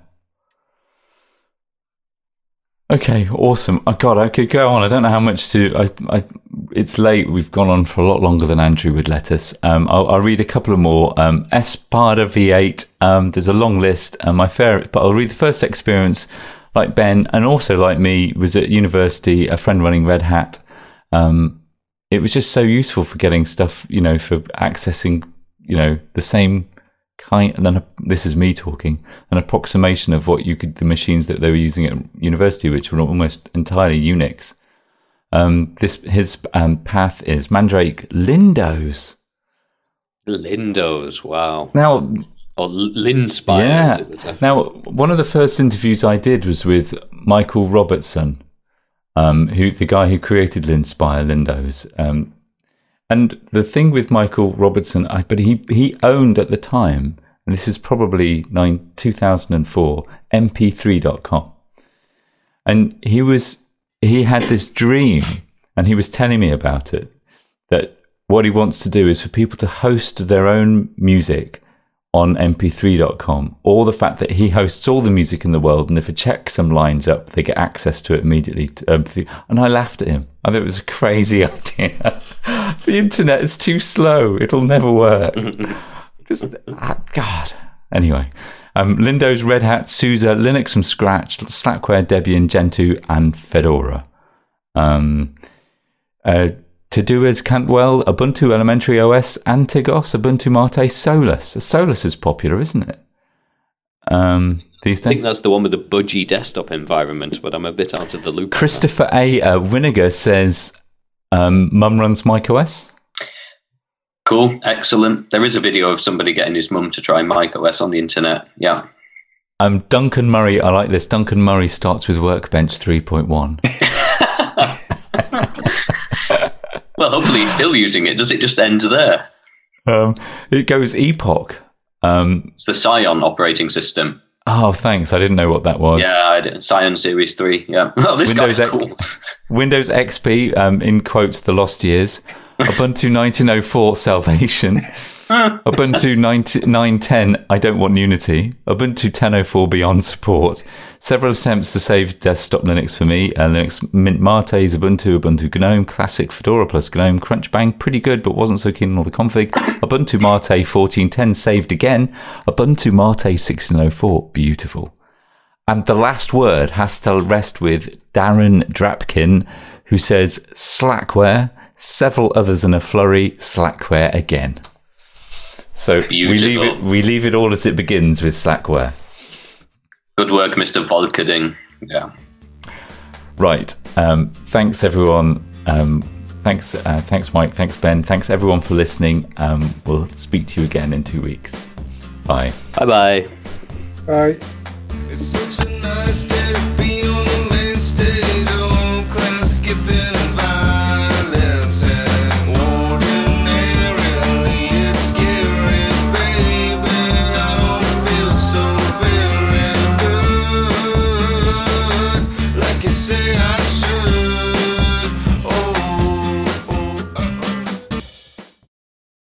Speaker 3: Okay, awesome. Oh, God, I could go on. I don't know how much to... I, I, it's late. We've gone on for a lot longer than Andrew would let us. Um, I'll, I'll read a couple of more. Um, Espada V eight. Um, there's a long list. Um, my favorite, but I'll read the first experience. Like Ben, and also like me, was at university, a friend running Red Hat. Um, it was just so useful for getting stuff, you know, for accessing, you know, the same... kind, and then this is me talking, an approximation of what you could, the machines that they were using at university, which were almost entirely Unix. Um, this his um, path is Mandrake Lindows.
Speaker 1: Lindows, wow.
Speaker 3: Now,
Speaker 1: or Linspire.
Speaker 3: Yeah. Now, one of the first interviews I did was with Michael Robertson, um, who the guy who created Linspire, Lindows. Um, And the thing with Michael Robertson, I, but he, he owned at the time, and this is probably nine, two thousand four, M P three dot com. And he was he had this dream, and he was telling me about it, that what he wants to do is for people to host their own music on M P three dot com, or the fact that he hosts all the music in the world, and if a checksum lines up, they get access to it immediately. To, um, and I laughed at him. I thought it was a crazy idea. The internet is too slow. It'll never work. Just, God. Anyway, um, Lindo's, Red Hat, SUSE, Linux from scratch, Slackware, Debian, Gentoo, and Fedora. Um, uh, Todoist, Cantwell, Ubuntu Elementary O S, Antigos, Ubuntu Mate, Solus. Solus is popular, isn't it? Um, these days.
Speaker 1: I think that's the one with the budgie desktop environment, but I'm a bit out of the loop.
Speaker 3: Christopher A. Uh, Winiger says, um, Mum runs macOS.
Speaker 1: Cool, excellent. There is a video of somebody getting his mum to try macOS on the internet. Yeah.
Speaker 3: Um, Duncan Murray, I like this. Duncan Murray starts with Workbench three point one.
Speaker 1: Well, hopefully he's still using it. Does it just end there?
Speaker 3: Um, it goes Epoch. Um,
Speaker 1: it's the Scion operating system.
Speaker 3: Oh, thanks. I didn't know what that was.
Speaker 1: Yeah, I did. Scion Series three. Yeah. Oh, this
Speaker 3: Windows
Speaker 1: guy's cool.
Speaker 3: X- Windows X P, um, in quotes, the lost years. Ubuntu nineteen oh four, Salvation. Ubuntu nine ten, I don't want Unity. Ubuntu ten oh four, Beyond Support. Several attempts to save desktop Linux for me. Uh, Linux Mint Martes, Ubuntu, Ubuntu GNOME, Classic, Fedora plus GNOME, Crunchbang, pretty good, but wasn't so keen on all the config. Ubuntu Mate fourteen ten, saved again. Ubuntu Mate sixteen oh four, beautiful. And the last word has to rest with Darren Drapkin, who says Slackware, several others in a flurry, Slackware again. So we leave it. We leave it all as it begins with Slackware.
Speaker 1: Good work, Mister Volkerding. Yeah.
Speaker 3: Right. Um, thanks, everyone. Um, thanks, uh, thanks, Mike. Thanks, Ben. Thanks, everyone, for listening. Um, we'll speak to you again in two weeks. Bye.
Speaker 1: Bye-bye.
Speaker 2: Bye.
Speaker 4: It's such a nice day.